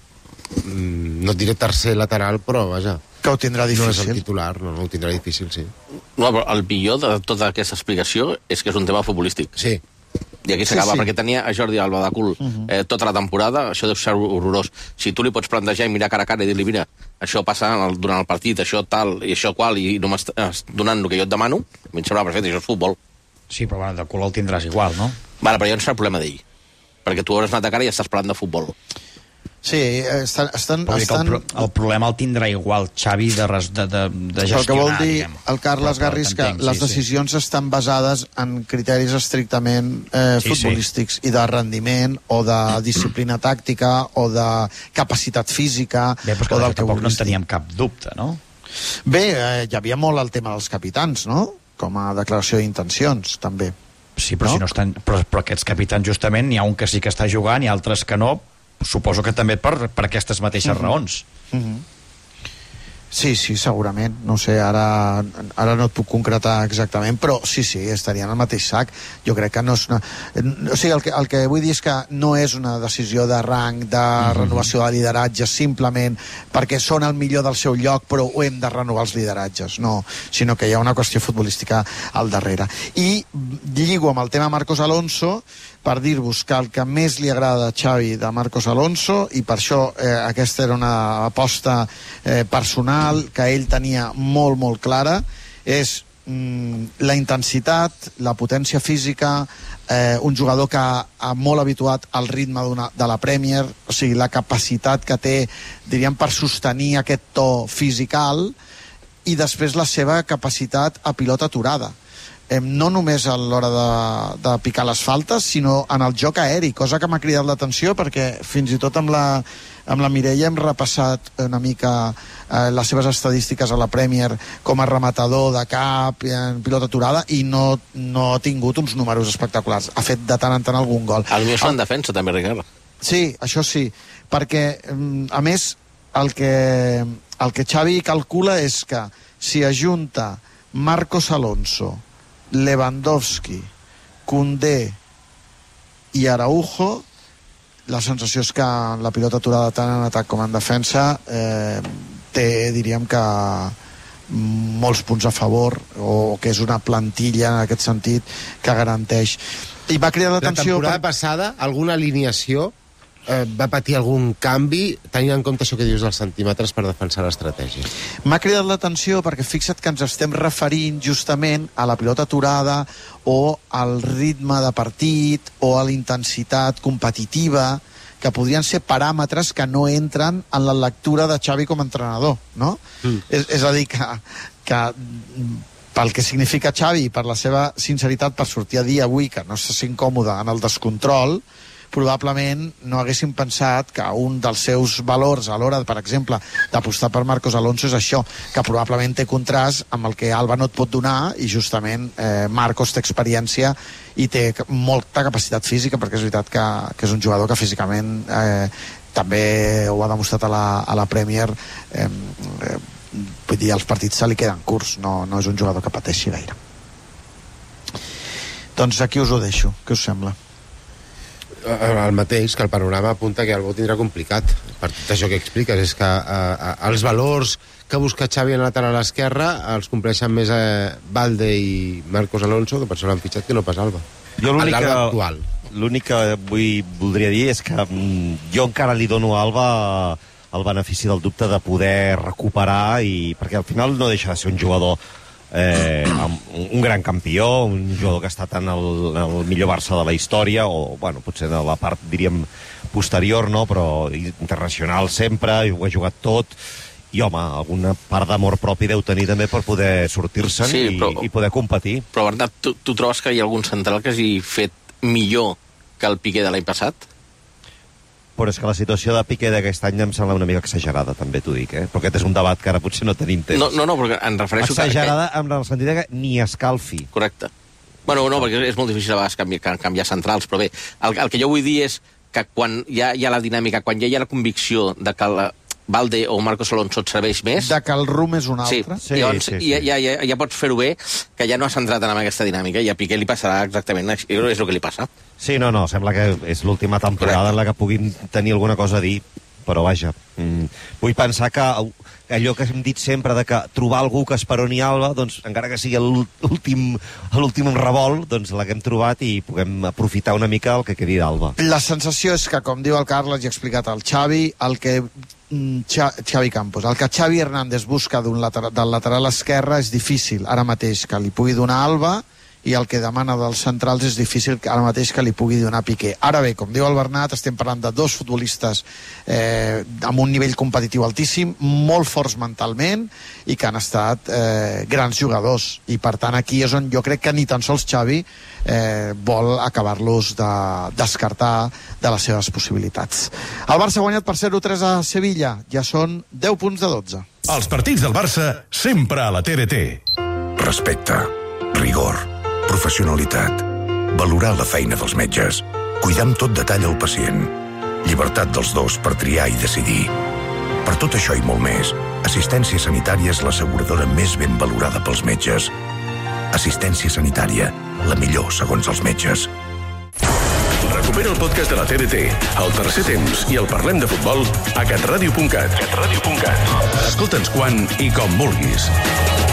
no et diré tercer lateral, però, vaja, que ho tindrà difícil. No és el titular, no, no ho tindrà difícil, sí. No, però el millor de tota aquesta explicació és que és un tema futbolístic. Sí. I aquí s'acaba, sí, sí. perquè tenia a Jordi Alba de cul eh, tota la temporada, això deu ser horrorós. Si tu li pots plantejar i mirar cara a cara i dir-li, mira, això passa el, durant el partit, això tal i això qual, i no m'estàs donant el que jo et demano, a mi em sembla perfecte, això és futbol. Sí, però bueno, de cul el tindràs igual, no? Vale, però ja no serà el problema d'ell, perquè tu hauràs anat a cara i estàs parlant de futbol. Sí, estan... estan, estan... El, pro el problema el tindrà igual Xavi de, res, de, de, de gestionar, el que vol dir diguem. El Carles Garri és que les decisions sí. estan basades en criteris estrictament eh, sí, futbolístics sí. i de rendiment o de disciplina tàctica o de capacitat física. Bé, però o del que tampoc no en teníem cap dubte, no? Bé, eh, hi havia molt el tema dels capitans, no? Com a declaració d'intencions, també. Sí, però, no? Si no estan, però, però aquests capitans, justament, n'hi ha un que sí que està jugant i altres que no, suposo que també per, per aquestes mateixes mm-hmm. raons. Mm-hmm. Sí, sí, segurament. No sé, ara, ara no et puc concretar exactament, però sí, sí, estarien al mateix sac. Jo crec que no és una... O sigui, el que, el que vull dir és que no és una decisió de rang, de mm-hmm. renovació de lideratge, simplement perquè són el millor del seu lloc, però ho hem de renovar els lideratges. No, sinó que hi ha una qüestió futbolística al darrere. I lligo amb el tema Marcos Alonso, per dir-vos que el que més li agrada a Xavi de Marcos Alonso, i per això eh, aquesta era una aposta eh, personal que ell tenia molt, molt clara, és mm, la intensitat, la potència física, eh, un jugador que ha molt habituat al ritme de la Premier, o sigui, la capacitat que té, diríem, per sostenir aquest to fisical, i després la seva capacitat a pilota aturada. No només a l'hora de, de picar les faltes, sinó en el joc aeri, cosa que m'ha cridat l'atenció perquè fins i tot amb la, amb la Mireia hem repassat una mica eh, les seves estadístiques a la Premier com a rematador de cap, en pilota aturada, i no, no ha tingut uns números espectaculars. Ha fet de tant en tant algun gol. El millor és en defensa, també, Ricard. Sí, això sí, perquè, a més, el que, el que Xavi calcula és que si ajunta Marcos Alonso, Lewandowski, Koundé i Araujo, la sensació és que la pilota aturada tant en atac com en defensa eh, té, diríem que, molts punts a favor, o que és una plantilla en aquest sentit que garanteix. I va cridar l'atenció... La temporada per... passada, alguna alineació eh, va patir algun canvi, tenint en compte això que dius dels centímetres per defensar l'estratègia? M'ha cridat l'atenció perquè fixa't que ens estem referint justament a la pilota aturada o al ritme de partit o a la intensitat competitiva, que podrien ser paràmetres que no entren en la lectura de Xavi com a entrenador, no? Mm. És, és a dir, que, que pel que significa Xavi, per la seva sinceritat, per sortir a dir avui que no se sent còmode en el descontrol, probablement no haguéssim pensat que un dels seus valors a l'hora, per exemple, d'apostar per Marcos Alonso és això, que probablement té contrast amb el que Alba no et pot donar, i justament eh, Marcos té experiència i té molta capacitat física, perquè és veritat que, que és un jugador que físicament eh, també ho ha demostrat a la, a la Premier. eh, eh, vull dir, els partits se li queden curts, no, no és un jugador que pateixi gaire. Doncs aquí us ho deixo, què us sembla? El mateix, que el panorama apunta que algú tindrà complicat. Per tot això que expliques, és que eh, els valors que busca Xavi en lateral a l'esquerra els compleixen més eh, Valde i Marcos Alonso, que per això l'han fitxat, que no pas Alba. Jo l'únic que vull, voldria dir és que mm, jo encara li dono a Alba el benefici del dubte de poder recuperar, i perquè al final no deixa de ser un jugador Eh, un gran campió, un jugador que ha estat en el, en el millor Barça de la història, o bueno, potser de la part, diríem, posterior, no? Però internacional sempre, i ho ha jugat tot, i home, alguna part d'amor propi deu tenir també per poder sortir-se'n, sí, i, i poder competir. Però Bernat, tu, tu trobes que hi ha algun central que hagi fet millor que el Piqué de l'any passat? Però és que la situació de Piqué d'aquest any em sembla una mica exagerada, també t'ho dic, eh? Però aquest és un debat que ara potser no tenim temps. No, no, no, perquè em refereixo... Exagerada que... en el sentit que ni escalfi. Correcte. Bueno, no, perquè és molt difícil a vegades canviar, canviar centrals, però bé, el, el que jo vull dir és que quan hi ha, hi ha la dinàmica, quan ja hi ha la convicció de que la Valde o Marcos Alonso et serveix més... De que el rum és un altre. Sí, sí, llavors, sí, sí. Ja, ja, ja pots fer-ho bé, que ja no has entrat en aquesta dinàmica, i a Piqué li passarà exactament, és el que li passa. Sí, no, no, sembla que és l'última temporada Correcte. En la que puguin tenir alguna cosa a dir, però vaja, mm, vull pensar que allò que hem dit sempre de que trobar algú que esperoni Alba, doncs encara que sigui l'últim l'últim revolt, doncs l'haguem trobat i puguem aprofitar una mica el que quedi d'Alba. La sensació és que, com diu el Carles i ha explicat el Xavi, el que Xavi Campos, el que Xavi Hernández busca d'un lateral, del lateral esquerre és difícil ara mateix que li pugui donar Alba, i el que demana dels centrals és difícil ara mateix que li pugui donar Piqué. Ara bé, com diu el Bernat, estem parlant de dos futbolistes eh, amb un nivell competitiu altíssim, molt forts mentalment, i que han estat eh, grans jugadors, i per tant aquí és on jo crec que ni tan sols Xavi eh, vol acabar-los de descartar de les seves possibilitats. El Barça ha guanyat per zero tres a Sevilla, ja són deu punts de dotze. Els partits del Barça sempre a la T D T. Respecte, rigor, professionalitat, valorar la feina dels metges, cuidar amb tot detall el pacient, llibertat dels dos per triar i decidir. Per tot això i molt més, Assistència Sanitària és l'asseguradora més ben valorada pels metges. Assistència Sanitària, la millor segons els metges. Recupera el podcast de la T D T, el tercer temps i el Parlem de Futbol a catradio punt cat. catradio punt cat. Escolta'ns quan i com vulguis.